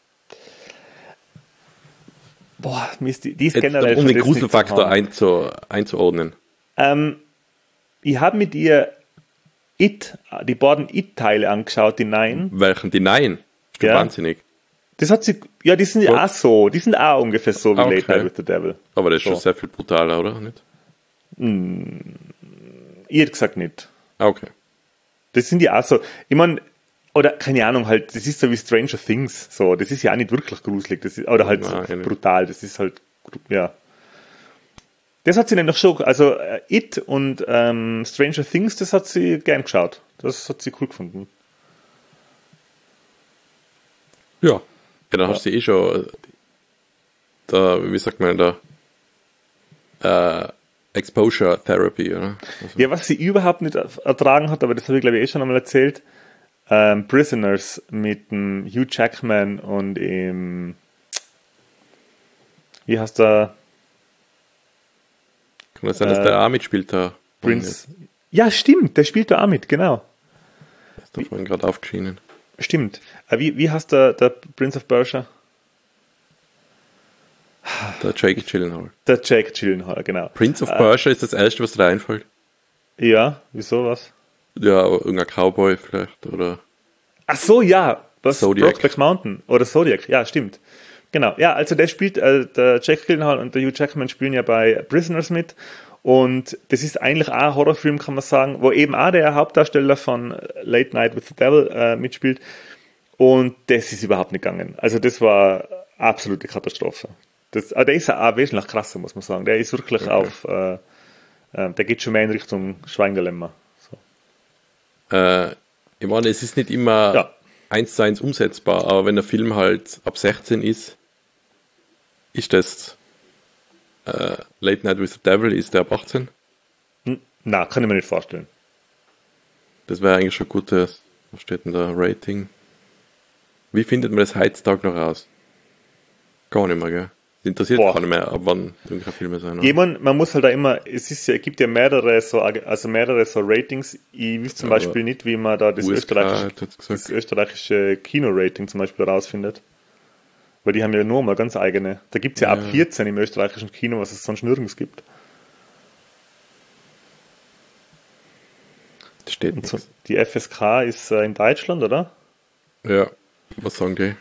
Boah, Mist, die ist Jetzt, generell... um den Gruselfaktor einzuordnen. Ich habe mit ihr die beiden It-Teile angeschaut, die Nein. Welchen? Die Nein? Ist Ja. wahnsinnig. Das hat sie, ja, die sind auch so. Die sind auch ungefähr so wie Okay. Late Night with the Devil. Aber das ist So. schon sehr viel brutaler, oder? Nicht? Ich hätte gesagt nicht. Okay. Das sind ja auch so. Ich meine, oder keine Ahnung, halt, das ist so wie Stranger Things. So, das ist ja auch nicht wirklich gruselig. Das ist, oder halt Nein, so nicht. brutal. Das ist halt, ja. Das hat sie dann noch schon, also It und Stranger Things, das hat sie gern geschaut. Das hat sie cool gefunden. Ja. Ja, dann hast du eh schon wie sagt man da, Exposure Therapy, oder? Also, Ja, was sie überhaupt nicht ertragen hat, aber das habe ich glaube ich schon einmal erzählt, Prisoners mit dem Hugh Jackman und wie heißt der? kann das sein, dass der auch mitspielt da? Prince. Ja, stimmt, der spielt da auch mit, genau. Ist da vorhin gerade aufgeschienen. Stimmt. Wie heißt der Prince of Persia? Der Jake Gyllenhaal. Der Jake Gyllenhaal, genau. Prince of Persia ist das erste, was dir einfällt. Ja, wieso was? Ja, irgendein Cowboy vielleicht, oder? Ach so, ja. Was? Zodiac. Brokeback Mountain oder Zodiac, ja, stimmt. Genau, ja, also der spielt, der Jake Gyllenhaal und der Hugh Jackman spielen ja bei Prisoners mit und das ist eigentlich auch ein Horrorfilm, kann man sagen, wo eben auch der Hauptdarsteller von Late Night with the Devil mitspielt und das ist überhaupt nicht gegangen. Also das war absolute Katastrophe. Der ist auch wesentlich krasser, muss man sagen. Der ist wirklich Okay. der geht schon mehr in Richtung Schweindilemma. So. Ich meine, es ist nicht immer Ja. 1:1 umsetzbar, aber wenn der Film halt ab 16 ist das Late Night with the Devil, ist der ab 18? Na, kann ich mir nicht vorstellen. Das wäre eigentlich schon ein gutes, was steht denn da, Rating? Wie findet man das heutzutage noch raus? Gar nicht mehr, gell? Das interessiert Boah. gar nicht mehr, ab wann irgendwelche Filme sein. oder? Jemand, man muss halt da immer, gibt ja mehrere so Ratings. Ich weiß zum Ja, Beispiel nicht, wie man da das USK hat jetzt gesagt. österreichische Kino-Rating zum Beispiel rausfindet. Weil die haben ja nur mal ganz eigene. Da gibt es ja ab 14 im österreichischen Kino, was es sonst nirgends gibt. Das steht Und nichts. so, die FSK ist in Deutschland, oder? Ja, was sagen die?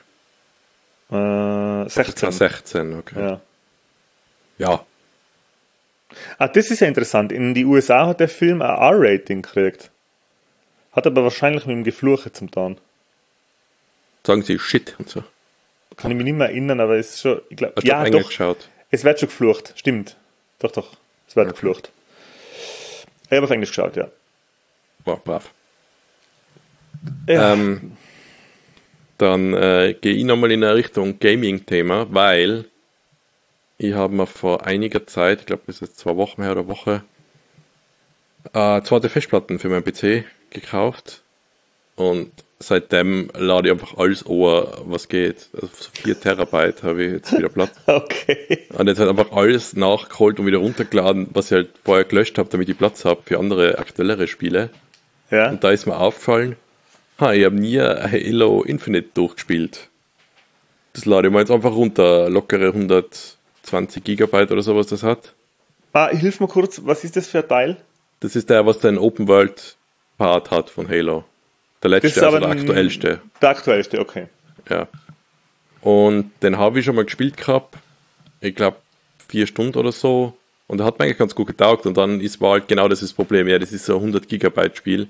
16. 16, okay. Ja. Ja, Das ist ja interessant. In die USA hat der Film ein R-Rating gekriegt. Hat aber wahrscheinlich mit dem Gefluche zum Tun. sagen sie Shit und so. Kann ich mich nicht mehr erinnern, aber es ist schon, ich glaube, Hast du ja, auf Englisch doch. geschaut? Es wird schon geflucht, stimmt. Doch, es wird geflucht. Ich habe auf Englisch geschaut, ja. Wow, brav. Ja. Dann gehe ich nochmal in eine Richtung Gaming-Thema, weil ich habe mir vor einiger Zeit, ich glaube, das ist jetzt 2 Wochen her oder Woche, zweite Festplatten für meinen PC gekauft und seitdem lade ich einfach alles an, was geht. Also so 4 Terabyte habe ich jetzt wieder Platz. Okay. Und jetzt halt einfach alles nachgeholt und wieder runtergeladen, was ich halt vorher gelöscht habe, damit ich Platz habe für andere aktuellere Spiele. Ja. Und da ist mir aufgefallen, ich habe nie Halo Infinite durchgespielt. Das lade ich mir jetzt einfach runter, lockere 120 Gigabyte oder sowas das hat. Hilf mir kurz, was ist das für ein Teil? Das ist der, was den Open World Part hat von Halo. Der Das ist letzte, also aber der aktuellste. Der aktuellste, okay. Ja. Und den habe ich schon mal gespielt gehabt. Ich glaube 4 Stunden oder so. Und da hat mir eigentlich ganz gut getaugt. Und dann war halt genau das Problem. Ja, das ist so ein 100 Gigabyte Spiel.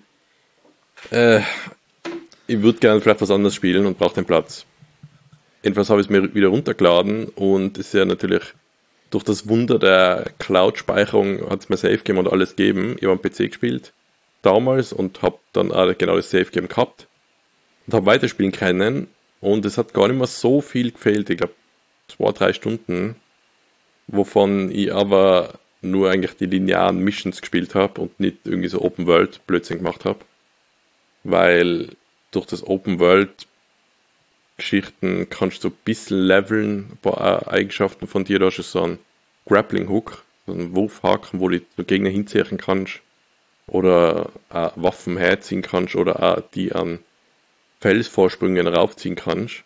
Ich würde gerne vielleicht was anderes spielen und brauche den Platz. Jedenfalls habe ich es mir wieder runtergeladen und es ist ja natürlich durch das Wunder der Cloud-Speicherung hat es mir Safe Game und alles gegeben. Ich habe am PC gespielt damals und habe dann auch genau das Safe Game gehabt und habe weiterspielen können und es hat gar nicht mehr so viel gefehlt. Ich glaube 2-3 Stunden, wovon ich aber nur eigentlich die linearen Missions gespielt habe und nicht irgendwie so Open World Blödsinn gemacht habe. Weil durch das Open World Geschichten kannst du ein bisschen leveln, ein paar Eigenschaften von dir. Da hast du so einen Grappling Hook, so einen Wurfhaken, wo du den Gegner hinziehen kannst. Oder Waffen herziehen kannst oder auch die an Felsvorsprüngen raufziehen kannst.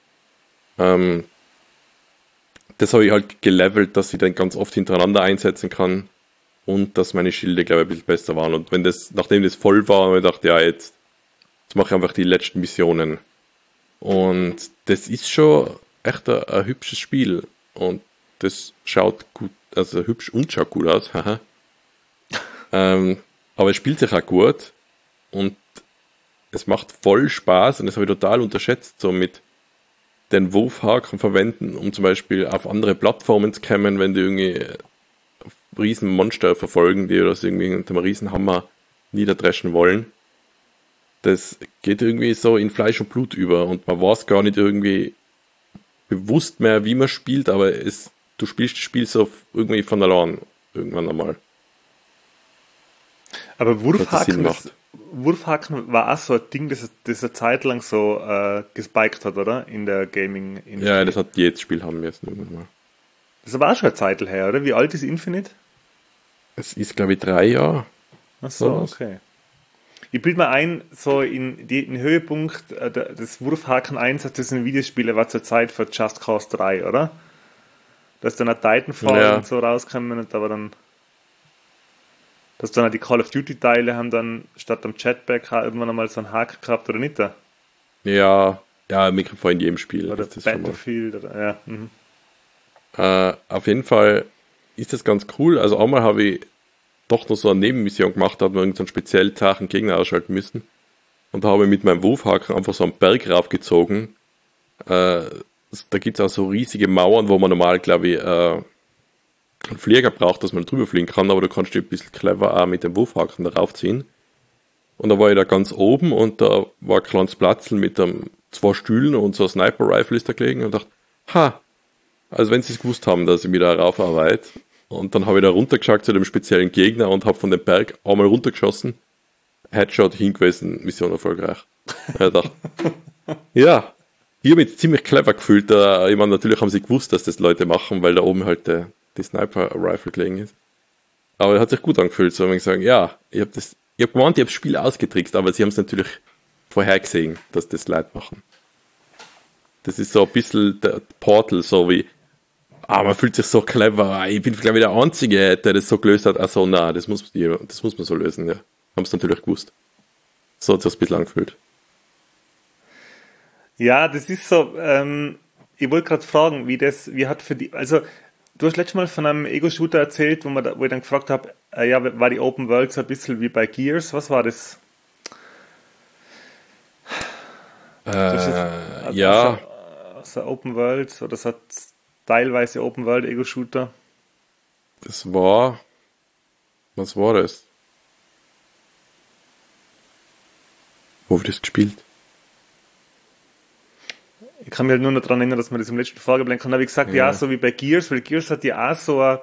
Das habe ich halt gelevelt, dass ich dann ganz oft hintereinander einsetzen kann und dass meine Schilde, glaube ich, ein bisschen besser waren. Und wenn das, nachdem das voll war, habe ich gedacht, ja, jetzt mache ich einfach die letzten Missionen. Und das ist schon echt ein hübsches Spiel. Und das schaut gut, also hübsch und schaut gut aus. Haha. Aber es spielt sich auch gut. Und es macht voll Spaß. Und das habe ich total unterschätzt, so mit den Wurfhaken verwenden, um zum Beispiel auf andere Plattformen zu kommen, wenn die irgendwie riesen Monster verfolgen, die das irgendwie mit einem riesen Hammer niederdreschen wollen. Das geht irgendwie so in Fleisch und Blut über und man weiß gar nicht irgendwie bewusst mehr, wie man spielt, aber du spielst das Spiel so irgendwie von allein irgendwann einmal. Aber Wurfhaken war auch so ein Ding, das eine Zeit lang so gespiked hat, oder? In der Gaming-Industrie. Ja, das hat jedes Spiel haben wir jetzt irgendwann mal. Das war auch schon eine Zeit her, oder? Wie alt ist Infinite? Es ist, glaube ich, 3 Jahre. Ach so, okay. Ich bilde mir ein, so in den Höhepunkt des Wurfhaken-Einsatzes in Videospielen war zur Zeit für Just Cause 3, oder? Dass dann ein Titanfall und so rauskommen und aber dann dass dann auch die Call of Duty Teile haben dann statt am Jetpack irgendwann einmal so einen Haken gehabt, oder nicht? Ja, Mikrofon in jedem Spiel. Oder Battlefield, oder, ja. Auf jeden Fall ist das ganz cool. Also einmal habe ich doch noch so eine Nebenmission gemacht, da hat man irgendeinen speziellen Tag einen Gegner ausschalten müssen. Und da habe ich mit meinem Wurfhaken einfach so einen Berg raufgezogen. Da gibt es auch so riesige Mauern, wo man normal, glaube ich, einen Flieger braucht, dass man drüber fliegen kann, aber du kannst dich ein bisschen clever auch mit dem Wurfhaken da raufziehen. Und da war ich da ganz oben und da war ein kleines Platzl mit 2 Stühlen und so ein Sniper-Rifle ist da gelegen und dachte, also wenn sie es gewusst haben, dass ich mich da raufarbeite. Und dann habe ich da runtergeschaut zu dem speziellen Gegner und habe von dem Berg einmal runtergeschossen. Headshot hingewiesen, Mission erfolgreich. Ich dachte, ja, ich habe mich ziemlich clever gefühlt. Ich meine, natürlich haben sie gewusst, dass das Leute machen, weil da oben halt die Sniper-Rifle gelegen ist. Aber er hat sich gut angefühlt, so wenn ich sagen, ja, ich habe gemeint, ich habe das Spiel ausgetrickst, aber sie haben es natürlich vorhergesehen, dass das Leute machen. Das ist so ein bisschen der Portal, so wie man fühlt sich so clever. Ich bin, glaube ich, der Einzige, der das so gelöst hat. Ach so, nein, das muss man so lösen, ja. Haben es natürlich gewusst. So hat es ein bisschen angefühlt. Ja, das ist so, ich wollte gerade fragen, wie hat für die, also, du hast letztes Mal von einem Ego-Shooter erzählt, wo ich dann gefragt habe, war die Open World so ein bisschen wie bei Gears? Was war das? Ja. Also Open World, oder das hat teilweise Open World Ego-Shooter. Was war das? Wo habe ich das gespielt? Ich kann mich halt nur noch daran erinnern, dass man das im letzten Folgeblank kann. Da habe ich gesagt, ja, so wie bei Gears, weil Gears hat ja auch so ein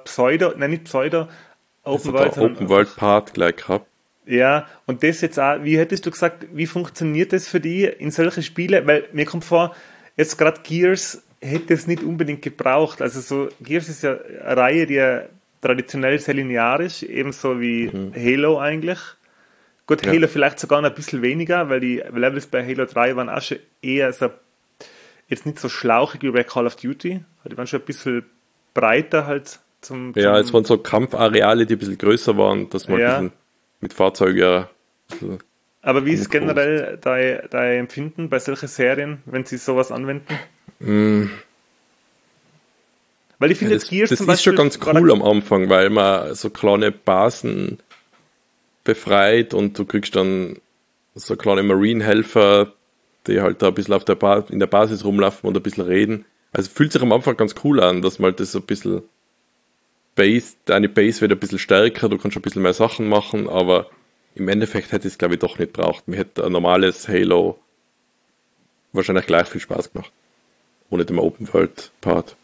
Open World Part gleich gehabt. Ja, und das jetzt auch, wie hättest du gesagt, wie funktioniert das für die in solche Spiele? Weil mir kommt vor, jetzt gerade Gears hätte es nicht unbedingt gebraucht. Also so, Gears ist ja eine Reihe, die ja traditionell sehr linear ist, ebenso wie Halo eigentlich. Gut, ja. Halo vielleicht sogar noch ein bisschen weniger, weil die Levels bei Halo 3 waren auch schon eher so, jetzt nicht so schlauchig wie bei Call of Duty. Die waren schon ein bisschen breiter halt Ja, es waren so Kampfareale, die ein bisschen größer waren, dass man ein bisschen mit Fahrzeugen Aber wie ist generell dein Empfinden bei solchen Serien, wenn sie sowas anwenden? Weil ich finde, jetzt Gears das zum ist Beispiel schon ganz cool am Anfang, weil man so kleine Basen befreit und du kriegst dann so kleine Marine-Helfer, die halt da ein bisschen in der Basis rumlaufen und ein bisschen reden. Also fühlt sich am Anfang ganz cool an, dass man halt das so ein bisschen deine Base wird ein bisschen stärker, du kannst ein bisschen mehr Sachen machen, aber im Endeffekt hätte ich es, glaube ich, doch nicht braucht. Mir hätte ein normales Halo wahrscheinlich gleich viel Spaß gemacht. Ohne den Open-World-Part.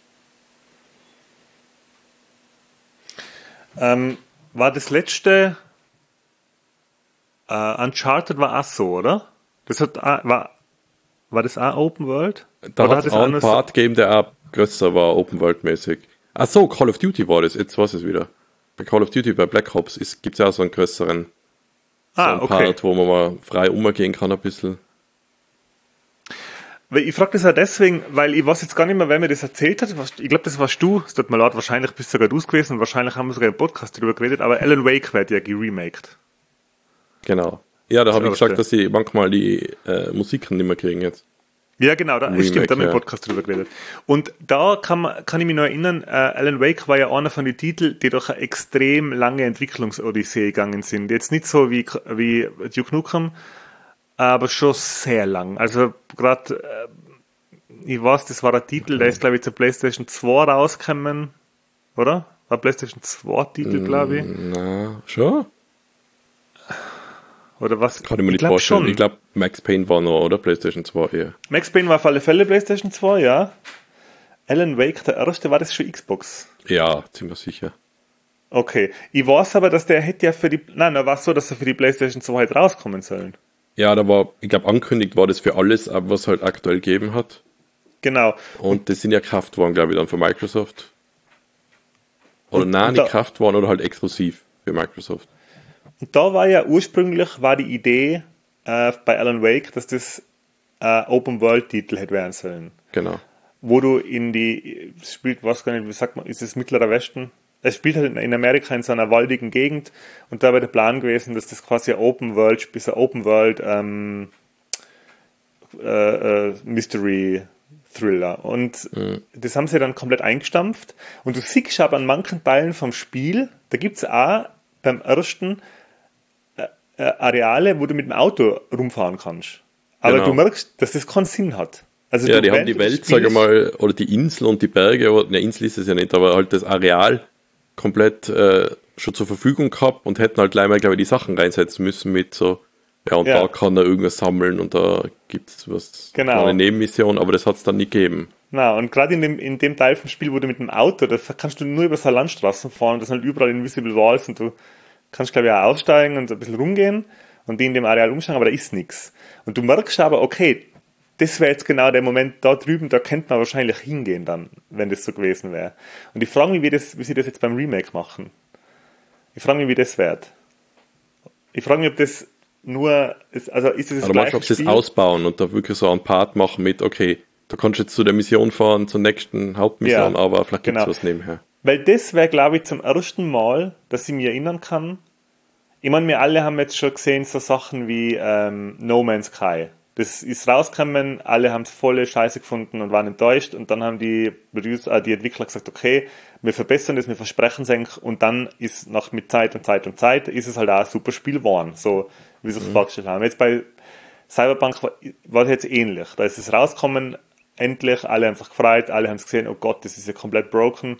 War das letzte Uncharted war auch so, oder? Das war das auch Open World? Da Oder hat es auch einen Part gegeben, der auch größer war, Open-World-mäßig. Ach so, Call of Duty war das, jetzt weiß ich es wieder. Bei Call of Duty, bei Black Ops, gibt es ja auch so einen größeren okay. Part, wo man mal frei umgehen kann ein bisschen. Weil ich frage das auch deswegen, weil ich weiß jetzt gar nicht mehr, wer mir das erzählt hat. Ich glaube, das warst du. Es tut mir leid, wahrscheinlich bist sogar du es gewesen und wahrscheinlich haben wir sogar im Podcast darüber geredet, aber Alan Wake wird ja geremaked. Genau. Ja, da habe ich gesagt, dass sie manchmal die Musiken nicht mehr kriegen jetzt. Ja, genau, stimmt, da haben wir im Podcast drüber geredet. Und da kann ich mich noch erinnern, Alan Wake war ja einer von den Titeln, die durch eine extrem lange Entwicklungsodyssee gegangen sind. Jetzt nicht so wie Duke Nukem, aber schon sehr lang. Also gerade, ich weiß, das war ein Titel, der ist, glaube ich, zur PlayStation 2 rausgekommen, oder? War PlayStation 2 Titel, glaube ich. Na, schon? Oder was? Kann ich mir nicht vorstellen. Ich glaube, Max Payne war noch, oder? PlayStation 2 eher. Max Payne war auf alle Fälle PlayStation 2, ja. Alan Wake, der erste, war das schon Xbox? Ja, ziemlich sicher. Okay. Ich weiß aber, dass der hätte ja da war es so, dass er für die PlayStation 2 hätte rauskommen sollen. Ja, ich glaube, angekündigt war das für alles, was es halt aktuell gegeben hat. Genau. Und das sind ja Kraftwaren, glaube ich, dann von Microsoft. Oder nicht Kraftwaren oder halt exklusiv für Microsoft. Und da war ja ursprünglich die Idee bei Alan Wake, dass das Open-World-Titel hätte werden sollen. Genau. Wo du spielt, was gar nicht, wie sagt man, ist es Mittlerer Westen? Es spielt halt in Amerika in so einer waldigen Gegend und da war der Plan gewesen, dass das quasi ein Open-World Mystery Thriller. Und das haben sie dann komplett eingestampft. Und du siehst aber an manchen Teilen vom Spiel, da gibt es auch beim ersten Areale, wo du mit dem Auto rumfahren kannst. Aber du merkst, dass das keinen Sinn hat. Also ja, die haben die Welt, sage ich mal, oder die Insel und die Berge, eine Insel ist es ja nicht, aber halt das Areal komplett schon zur Verfügung gehabt und hätten halt gleich mal, glaube ich, die Sachen reinsetzen müssen mit so, da kann er irgendwas sammeln und da gibt es eine Nebenmission, aber das hat es dann nicht gegeben. Na, und gerade in dem Teil vom Spiel, wo du mit dem Auto, da kannst du nur über so Landstraßen fahren, das sind halt überall Invisible Walls und du kannst, glaube ich, auch aussteigen und ein bisschen rumgehen und die in dem Areal umschauen, aber da ist nichts. Und du merkst aber, okay, das wäre jetzt genau der Moment da drüben, da könnte man wahrscheinlich hingehen dann, wenn das so gewesen wäre. Und ich frage mich, wie sie das jetzt beim Remake machen. Ich frage mich, wie das wird. Ich frage mich, ob das nur ist, also ist es das gleiche ob sie es ausbauen und da wirklich so einen Part machen mit, okay, da kannst du jetzt zu der Mission fahren, zur nächsten Hauptmission, aber vielleicht gibt es was nebenher. Weil das wäre, glaube ich, zum ersten Mal, dass ich mich erinnern kann. Ich meine, wir alle haben jetzt schon gesehen, so Sachen wie No Man's Sky. Das ist rausgekommen, alle haben es volle Scheiße gefunden und waren enttäuscht und dann haben die Entwickler gesagt, okay, wir verbessern das, wir versprechen es und dann ist mit Zeit ist es halt auch ein super Spiel geworden, so wie sie es vorgestellt haben. Jetzt bei Cyberpunk war es jetzt ähnlich. Da ist es rausgekommen, endlich, alle haben sich gefreut, alle haben es gesehen, oh Gott, das ist ja komplett broken.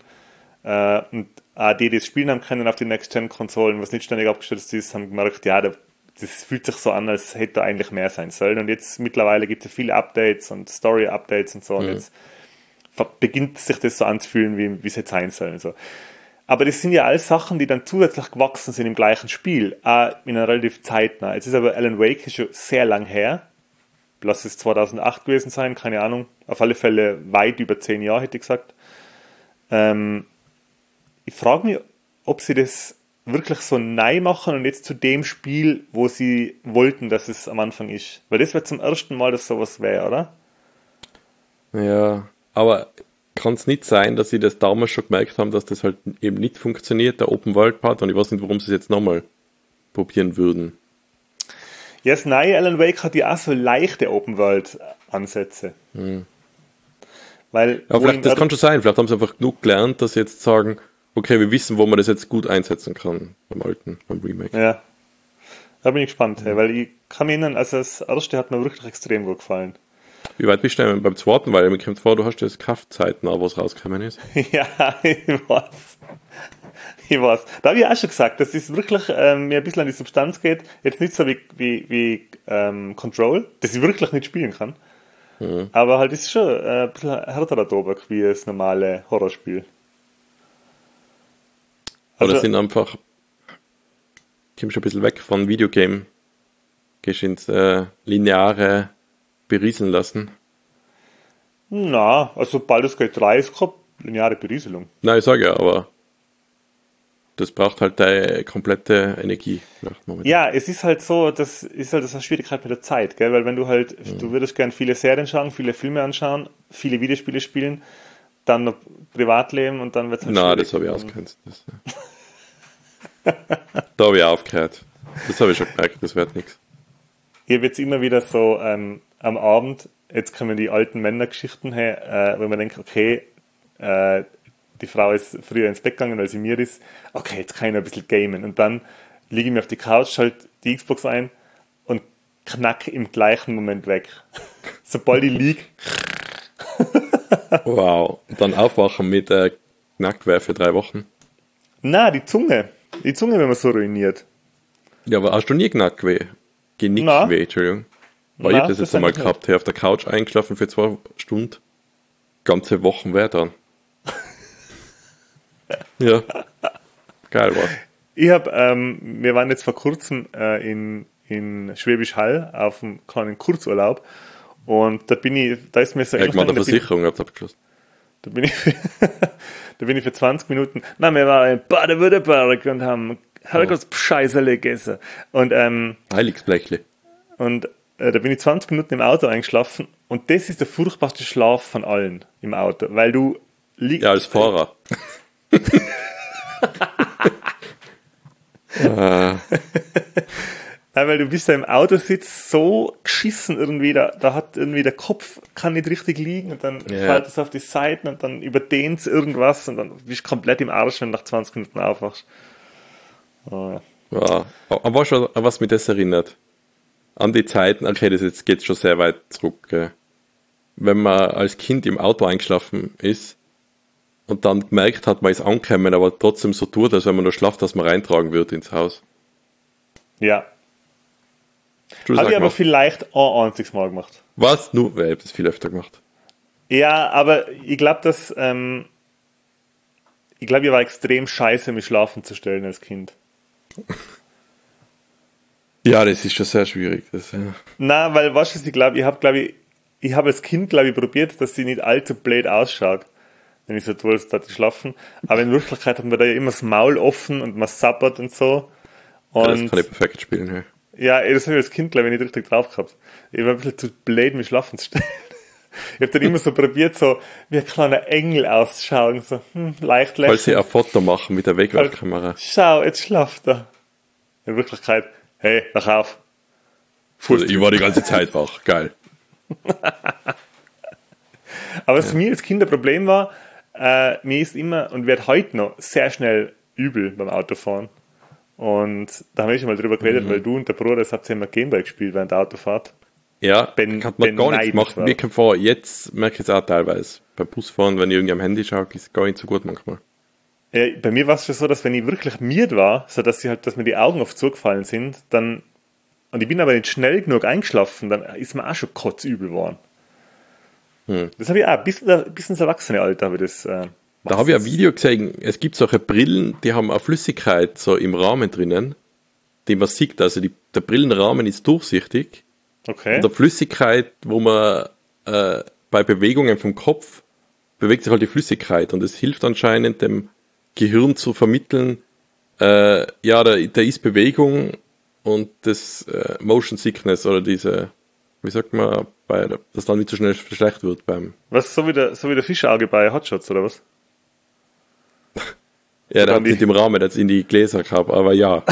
Und auch die das spielen haben können auf den Next-Gen-Konsolen, was nicht ständig abgestürzt ist, haben gemerkt, ja, das fühlt sich so an, als hätte da eigentlich mehr sein sollen. Und jetzt mittlerweile gibt es ja viele Updates und Story-Updates und so. Und jetzt beginnt sich das so anzufühlen, wie es jetzt sein soll. So. Aber das sind ja alles Sachen, die dann zusätzlich gewachsen sind im gleichen Spiel, auch in einer relativ zeitnah. Jetzt ist aber Alan Wake schon sehr lang her. Lass es 2008 gewesen sein, keine Ahnung. Auf alle Fälle weit über 10 Jahre, hätte ich gesagt. Ich frage mich, ob sie das wirklich so neu machen und jetzt zu dem Spiel, wo sie wollten, dass es am Anfang ist. Weil das wäre zum ersten Mal, dass sowas wäre, oder? Ja, aber kann es nicht sein, dass sie das damals schon gemerkt haben, dass das halt eben nicht funktioniert, der Open-World-Part, und ich weiß nicht, warum sie es jetzt nochmal probieren würden. Ja, das neue Alan Wake hat ja auch so leichte Open-World-Ansätze. Weil, Ja, vielleicht, das kann schon sein. Vielleicht haben sie einfach genug gelernt, dass sie jetzt sagen, okay, wir wissen, wo man das jetzt gut einsetzen kann beim Remake. Ja, da bin ich gespannt, weil ich kann mich erinnern, also das erste hat mir wirklich extrem gut gefallen. Wie weit bist du denn beim zweiten? Weil mir kommt vor, du hast das Kraftzeiten, wo es rausgekommen ist. Ja, ich weiß. Da habe ich auch schon gesagt, dass es wirklich mir ein bisschen an die Substanz geht. Jetzt nicht so wie Control, dass ich wirklich nicht spielen kann. Mhm. Aber halt ist schon ein bisschen härterer Tobak wie das normale Horrorspiel. Also, oder sind einfach, kommst ein bisschen weg von Videogame, gehst ins lineare berieseln lassen. Na, also Baldur's Gate 3 ist keine lineare Berieselung. Nein, ich sage ja, aber das braucht halt deine komplette Energie. Ja, es ist halt so, das ist halt eine Schwierigkeit mit der Zeit, gell? Weil wenn du halt, du würdest gern viele Serien schauen, viele Filme anschauen, viele Videospiele spielen, dann noch Privatleben und dann wird es halt schwierig. Nein, das habe ich ausgrenzt. Da habe ich aufgehört. Das habe ich schon gemerkt, das wird nichts. Ich habe jetzt immer wieder so am Abend, jetzt kommen die alten Männergeschichten her, wo man denkt, okay, die Frau ist früher ins Bett gegangen, weil sie mir ist. Okay, jetzt kann ich noch ein bisschen gamen. Und dann liege ich mir auf die Couch, schalte die Xbox ein und knack im gleichen Moment weg. Sobald ich liege. Wow. Und dann aufwachen mit Knackweh für 3 Wochen? Na, die Zunge. Die Zunge, wenn man so ruiniert. Ja, aber hast du nie Knackweh? Genickweh, Entschuldigung. Weil ich hab das jetzt einmal gehabt. Ich habe auf der Couch eingeschlafen für 2 Stunden. Ganze Wochen weh dran. Ja. Geil war. Wir waren jetzt vor kurzem in Schwäbisch Hall auf einem kleinen Kurzurlaub und da ist mir so ich meine, der Versicherung habt abgeschlossen. Da bin ich für 20 Minuten, wir waren in Baden-Württemberg und haben Herrgottsscheißerle gegessen. Und, Heiligsblechle. Und da bin ich 20 Minuten im Auto eingeschlafen und das ist der furchtbarste Schlaf von allen im Auto, weil du liegst. Ja, als Fahrer. Nein, weil du bist da im Auto sitzt so geschissen irgendwie, da hat irgendwie der Kopf kann nicht richtig liegen und dann fällt es auf die Seiten und dann überdehnt es irgendwas und dann bist du komplett im Arsch, wenn du nach 20 Minuten aufwachst. Oh, ja. Aber weißt du, was mich das erinnert? An die Zeiten, okay, das jetzt geht schon sehr weit zurück, gell? Wenn man als Kind im Auto eingeschlafen ist und dann gemerkt hat, man ist angekommen, aber trotzdem so tut, als wenn man nur schlaft, dass man reintragen wird ins Haus. Ja. Habe ich aber vielleicht ein einziges Mal gemacht. Was? Nur, ich habe das viel öfter gemacht. Ja, aber ich glaube, ich war extrem scheiße, mich schlafen zu stellen als Kind. Ja, das ist schon sehr schwierig. Na, weil, weißt du, ich habe als Kind, probiert, dass sie nicht allzu blöd ausschaut, wenn ich so tue, als dass ich schlafen. Aber in Wirklichkeit hat man da ja immer das Maul offen und man sabbert und so. Und ja, das kann ich perfekt spielen, ja. Ja, das habe ich als Kind, nicht richtig drauf gehabt. Ich war ein bisschen zu blöd, mich schlafen zu stellen. Ich habe dann immer so probiert, so wie ein kleiner Engel auszuschauen, so leicht lächeln. Weil sie ein Foto machen mit der Wegwerfkamera. Schau, jetzt schlaft er. In Wirklichkeit, hey, wach auf. Also, ich war die ganze Zeit wach, geil. Aber was für mich als Kind ein Problem war, mir ist immer und wird heute noch sehr schnell übel beim Autofahren. Und da haben wir schon mal drüber geredet, weil du und der Bruder, das habt ihr immer Gameboy gespielt während der Autofahrt. Ja, hat man gar nichts gemacht. Mir kommt vor, jetzt merke ich es auch teilweise. Beim Busfahren, wenn ich irgendwie am Handy schaue, ist es gar nicht so gut manchmal. Ja, bei mir war es schon so, dass wenn ich wirklich müde war, so dass mir die Augen oft zugefallen sind, und ich bin aber nicht schnell genug eingeschlafen, dann ist mir auch schon kotzübel geworden. Das habe ich auch, bis ins Erwachsene-Alter habe ich das. Da habe ich ein Video gesehen, es gibt solche Brillen, die haben eine Flüssigkeit so im Rahmen drinnen, die man sieht, also der Brillenrahmen ist durchsichtig. Okay. Und der Flüssigkeit, wo man bei Bewegungen vom Kopf bewegt sich halt die Flüssigkeit und es hilft anscheinend dem Gehirn zu vermitteln, da ist Bewegung und das Motion Sickness oder diese, wie sagt man, dass dann nicht so schnell schlecht wird beim... Was, so wie der Fischauge bei Hotshots oder was? Ja, der hat nicht im Rahmen, der hat es in die Gläser gehabt, aber ja.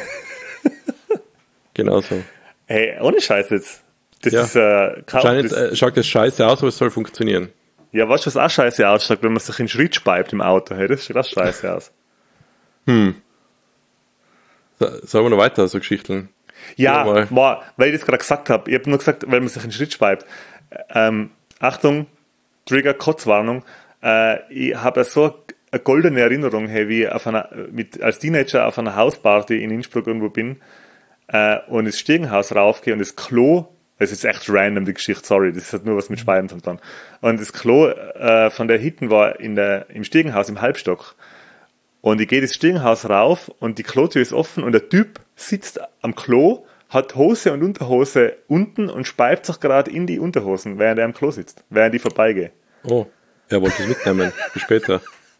Genau so. Hey, ohne Scheiß jetzt. Das ja. ist Anscheinend schaut das scheiße aus, aber es soll funktionieren. Ja, weißt du, was auch scheiße ausschaut, wenn man sich in Schritt speibt im Auto? Hey, das sieht auch scheiße aus. Sollen wir noch weiter so Geschichten? Ja, mal. weil ich das gerade gesagt habe. Ich habe nur gesagt, weil man sich in Schritt speibt. Achtung, Trigger, Kotzwarnung. Ich habe so eine goldene Erinnerung, hey, wie ich als Teenager auf einer Hausparty in Innsbruck irgendwo bin und ins Stiegenhaus raufgehe und das Klo, das ist echt random, die Geschichte, sorry, das hat nur was mit Speiben zu tun. Und das Klo von der Hitten war im Stiegenhaus im Halbstock. Und ich gehe das Stiegenhaus rauf und die Klotür ist offen und der Typ sitzt am Klo, hat Hose und Unterhose unten und speibt sich gerade in die Unterhosen, während er am Klo sitzt, während ich vorbeigehe. Oh, er wollte es mitnehmen. Bis später.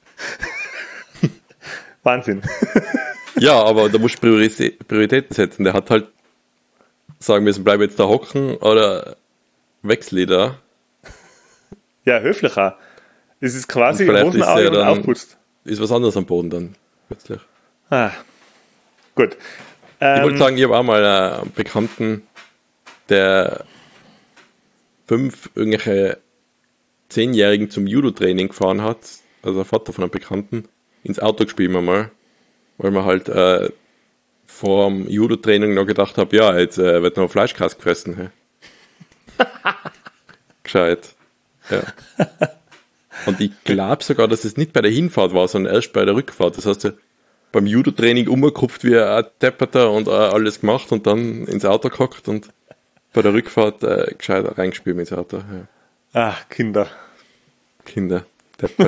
Wahnsinn. Ja, aber da musst du Prioritäten setzen. Der hat halt sagen müssen, bleib jetzt da hocken oder wechsel ich da. Ja, höflicher. Es ist quasi Vielleicht Hosenauge ist und aufputzt. Ist was anderes am Boden dann plötzlich. Gut. Ich wollte sagen, ich habe auch mal einen Bekannten, der 5 irgendwelche 10-Jährigen zum Judo-Training gefahren hat, also der Vater von einem Bekannten, ins Auto gespielt mal, weil man halt vor dem Judo-Training noch gedacht habe, ja, jetzt wird noch Fleischkäse gefressen. Hey. Gescheit. Ja. Und ich glaube sogar, dass es nicht bei der Hinfahrt war, sondern erst bei der Rückfahrt. Das heißt, beim Judo-Training umgekupft wie ein Depperter und alles gemacht und dann ins Auto gehockt und bei der Rückfahrt gescheit reingespielt ins Auto. Ja. Kinder. Kinder. Deppert.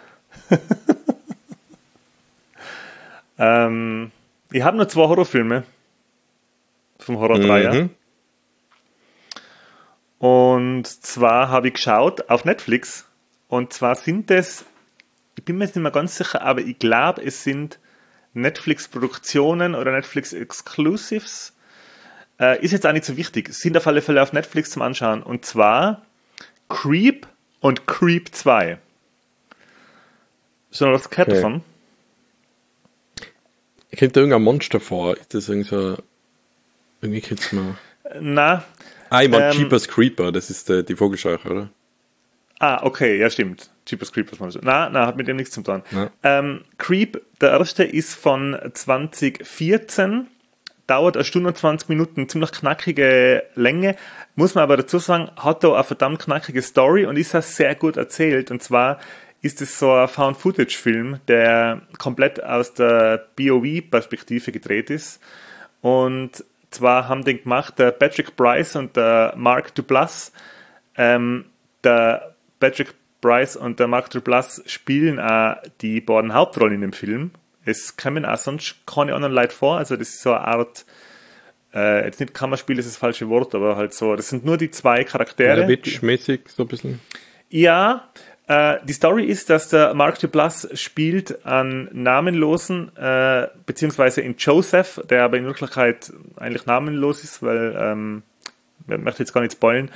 Ich habe nur 2 Horrorfilme vom Horror-Dreier. Und zwar habe ich geschaut auf Netflix. Und zwar sind es, ich bin mir jetzt nicht mehr ganz sicher, aber ich glaube, es sind Netflix-Produktionen oder Netflix-Exclusives. Ist jetzt auch nicht so wichtig. Sind auf alle Fälle auf Netflix zum Anschauen. Und zwar Creep und Creep 2. Schon was gehört davon? Ich kennt da irgendein Monster vor. Ist das irgendwie kriegt's mal. Na. Ich meine Jeepers Creeper, das ist die Vogelscheuche, oder? Okay, ja stimmt. Jeepers Creepers. Na, hat mit dem nichts zu tun. Ja. Creep, der erste ist von 2014, dauert 1 Stunde und 20 Minuten, ziemlich knackige Länge. Muss man aber dazu sagen, hat da eine verdammt knackige Story und ist auch sehr gut erzählt. Und zwar ist es so ein Found-Footage-Film, der komplett aus der POV-Perspektive gedreht ist. Und zwar haben den gemacht der Patrick Bryce und der Mark Duplass. Der Patrick Bryce und der Mark Duplass spielen auch die beiden Hauptrollen in dem Film. Es kommen auch sonst keine anderen Leute vor, also das ist so eine Art, jetzt nicht Kammerspiel, das ist das falsche Wort, aber halt so, das sind nur die 2 Charaktere. Witch-mäßig so ein bisschen. Ja, die Story ist, dass der Mark Duplass spielt einen Namenlosen, beziehungsweise in Joseph, der aber in Wirklichkeit eigentlich namenlos ist, weil, ich möchte jetzt gar nicht spoilen,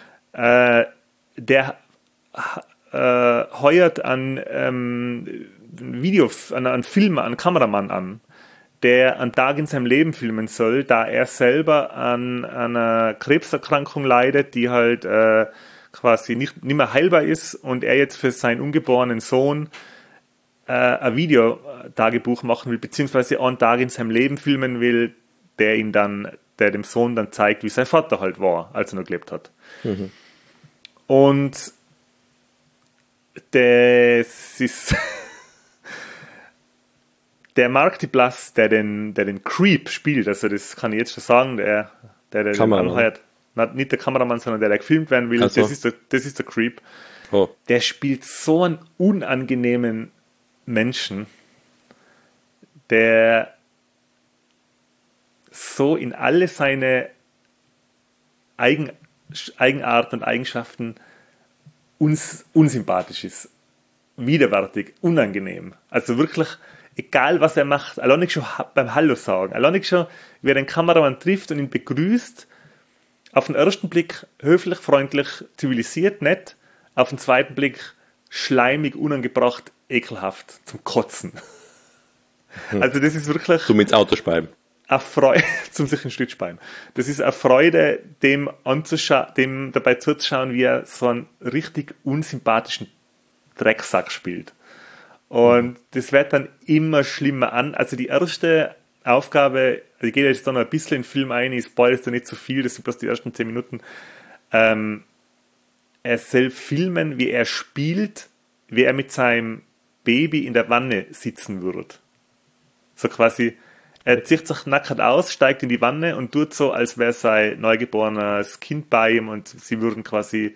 der heuert einen Filmer, einen Kameramann an, der einen Tag in seinem Leben filmen soll, da er selber an einer Krebserkrankung leidet, die halt quasi nicht mehr heilbar ist und er jetzt für seinen ungeborenen Sohn ein Videotagebuch machen will, beziehungsweise einen Tag in seinem Leben filmen will, der dem Sohn dann zeigt, wie sein Vater halt war, als er noch gelebt hat. Mhm. Und das ist der Mark Duplass, der den Creep spielt, also das kann ich jetzt schon sagen, der den anheuert, nicht der Kameramann, sondern der gefilmt werden will, also. Das ist der Creep. Oh. Der spielt so einen unangenehmen Menschen, der so in alle seine Eigenart und Eigenschaften unsympathisch ist, widerwärtig, unangenehm. Also wirklich, egal was er macht, allein nicht schon beim Hallo sagen, allein nicht schon, wie er den Kameramann trifft und ihn begrüßt, auf den ersten Blick höflich, freundlich, zivilisiert, nett, auf den zweiten Blick schleimig, unangebracht, ekelhaft, zum Kotzen. Also das ist wirklich... So mit Autospeiben. eine Freude, zum sich ein Stützbein. Das ist eine Freude, dem dabei zuzuschauen, wie er so einen richtig unsympathischen Drecksack spielt. Und das wird dann immer schlimmer an. Also die erste Aufgabe, ich gehe jetzt da noch ein bisschen in den Film ein, ich spoilere jetzt da nicht so viel, das sind bloß die ersten 10 Minuten. Er soll filmen, wie er spielt, wie er mit seinem Baby in der Wanne sitzen würde. So quasi, er zieht sich nackt aus, steigt in die Wanne und tut so, als wäre sein neugeborenes Kind bei ihm und sie würden quasi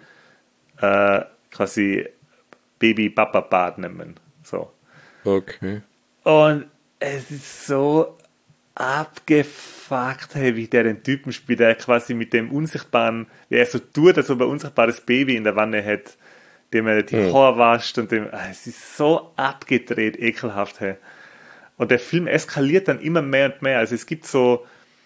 Baby-Papa-Bad nehmen. So. Okay. Und es ist so abgefuckt, hey, wie der den Typen spielt, der quasi mit dem unsichtbaren, wie er so tut, als ob er ein unsichtbares Baby in der Wanne hat, dem er die Haare wascht und es ist so abgedreht, ekelhaft, hey. Und der Film eskaliert dann immer mehr und mehr. Also es gibt so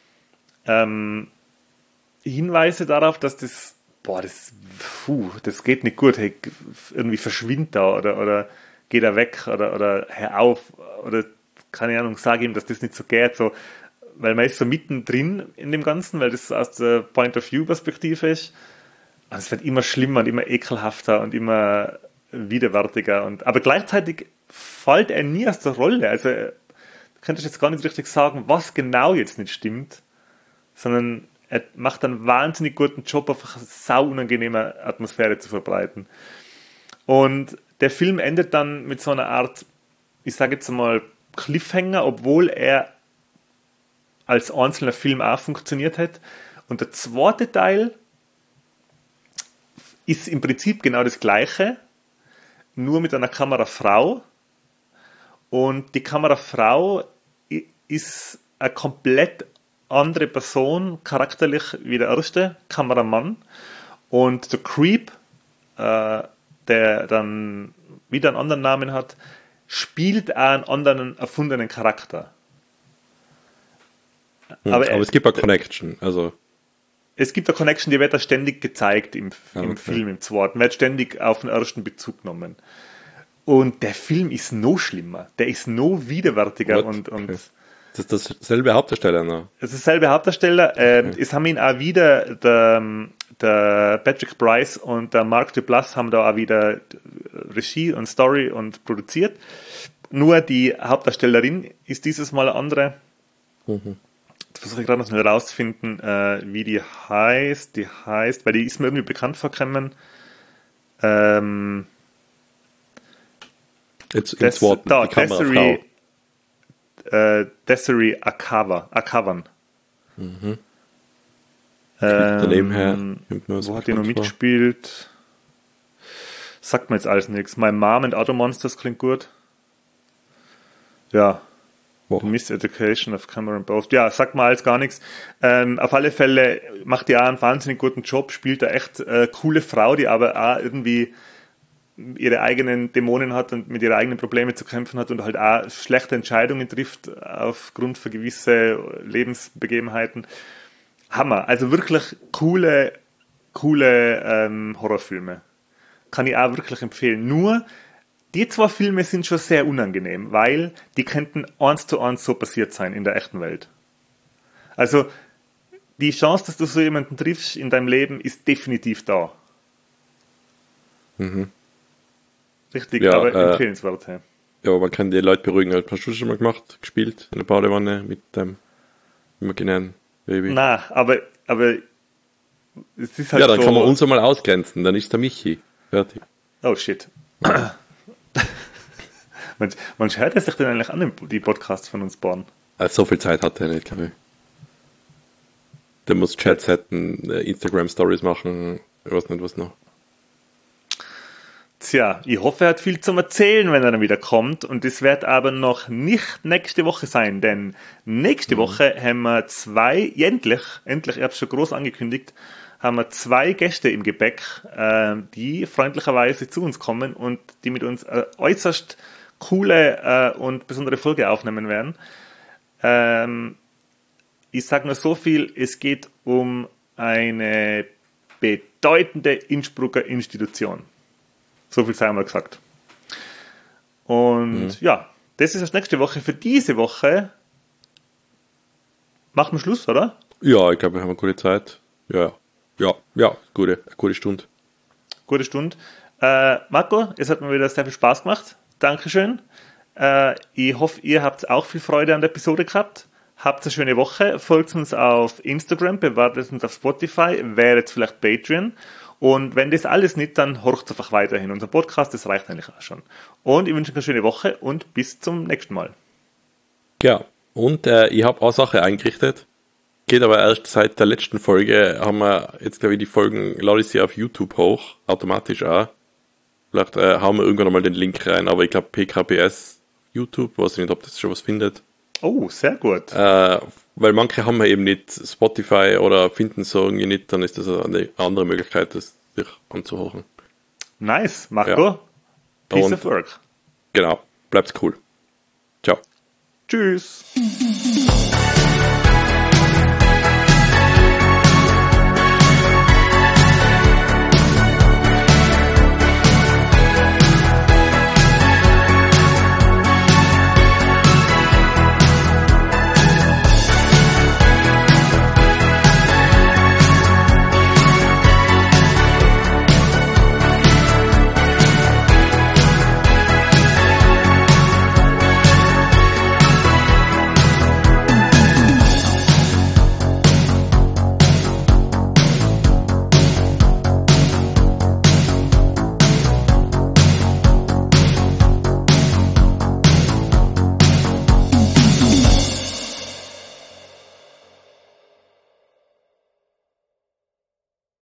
Hinweise darauf, dass das geht nicht gut, hey, irgendwie verschwindet da oder geht er weg oder hör auf oder keine Ahnung, sage ihm, dass das nicht so geht, so, weil man ist so mittendrin in dem Ganzen, weil das aus der Point-of-View-Perspektive ist. Und es wird immer schlimmer und immer ekelhafter und immer widerwärtiger. Aber gleichzeitig fällt er nie aus der Rolle. Also, du könntest jetzt gar nicht richtig sagen, was genau jetzt nicht stimmt, sondern er macht einen wahnsinnig guten Job, einfach eine sau unangenehme Atmosphäre zu verbreiten. Und der Film endet dann mit so einer Art, ich sage jetzt mal, Cliffhanger, obwohl er als einzelner Film auch funktioniert hat. Und der zweite Teil ist im Prinzip genau das Gleiche, nur mit einer Kamerafrau. Und die Kamerafrau ist eine komplett andere Person, charakterlich wie der erste Kameramann. Und der Creep, der dann wieder einen anderen Namen hat, spielt auch einen anderen erfundenen Charakter. Aber es gibt eine Connection. Also. Es gibt eine Connection, die wird da ständig gezeigt im Film, im zweiten. Wird ständig auf den ersten Bezug genommen. Und der Film ist noch schlimmer. Der ist noch widerwärtiger. Und das ist dasselbe Hauptdarsteller noch. Es ist dasselbe Hauptdarsteller. Es haben ihn auch wieder der Patrick Brice und der Mark Duplass haben da auch wieder Regie und Story und produziert. Nur die Hauptdarstellerin ist dieses Mal eine andere. Jetzt versuche ich gerade noch schnell rauszufinden, wie die heißt. Die heißt, weil die ist mir irgendwie bekannt vorgekommen. Desiree Akavan. Daneben her. Wo hat die noch mitgespielt? Sagt mir jetzt alles nichts. My Mom and Other Monsters klingt gut. Ja. The Miseducation of Cameron Both. Ja, sagt mir alles gar nichts. Auf alle Fälle macht die auch einen wahnsinnig guten Job, spielt da echt coole Frau, die aber auch irgendwie ihre eigenen Dämonen hat und mit ihren eigenen Problemen zu kämpfen hat und halt auch schlechte Entscheidungen trifft aufgrund von gewisse Lebensbegebenheiten. Hammer. Also wirklich coole Horrorfilme. Kann ich auch wirklich empfehlen. Nur, die zwei Filme sind schon sehr unangenehm, weil die könnten 1:1 so passiert sein in der echten Welt. Also, die Chance, dass du so jemanden triffst in deinem Leben, ist definitiv da. Richtig, ja, aber empfehlenswert. Ja, aber man kann die Leute beruhigen. Hast du schon mal gemacht, gespielt in der Badewanne mit dem imaginären Baby? Nein, aber es ist halt ja, dann so, kann man uns einmal ausgrenzen, dann ist der Michi. Fertig. Oh shit. Man hört sich denn eigentlich an, die Podcasts von uns bauen? So viel Zeit hat er nicht, glaube ich. Der muss Chats hätten, Instagram-Stories machen, ich weiß nicht, was noch. Tja, ich hoffe, er hat viel zum Erzählen, wenn er dann wieder kommt. Und das wird aber noch nicht nächste Woche sein, denn nächste Woche haben wir endlich, ich habe es schon groß angekündigt, haben wir 2 Gäste im Gepäck, die freundlicherweise zu uns kommen und die mit uns äußerst coole und besondere Folge aufnehmen werden. Ich sage nur so viel, es geht um eine bedeutende Innsbrucker Institution. So viel sei einmal gesagt. Und ja, das ist das nächste Woche. Für diese Woche machen wir Schluss, oder? Ja, ich glaube, wir haben eine gute Zeit. Ja, gute Stunde. Gute Stunde. Marco, es hat mir wieder sehr viel Spaß gemacht. Dankeschön. Ich hoffe, ihr habt auch viel Freude an der Episode gehabt. Habt eine schöne Woche. Folgt uns auf Instagram, bewertet uns auf Spotify, wäret vielleicht Patreon. Und wenn das alles nicht, dann horcht einfach weiterhin. Unser Podcast, das reicht eigentlich auch schon. Und ich wünsche euch eine schöne Woche und bis zum nächsten Mal. Ja, und ich habe auch Sache eingerichtet. Geht aber erst seit der letzten Folge, haben wir jetzt, glaube ich, die Folgen, lade ich sie auf YouTube hoch, automatisch auch. Vielleicht hauen wir irgendwann mal den Link rein, aber ich glaube PKPS YouTube, weiß ich nicht, ob das schon was findet. Oh, sehr gut. Weil manche haben ja eben nicht Spotify oder finden es so irgendwie nicht, dann ist das eine andere Möglichkeit, das sich anzuhören. Nice, Marco. Ja. Piece of work. Genau, bleibt's cool. Ciao. Tschüss.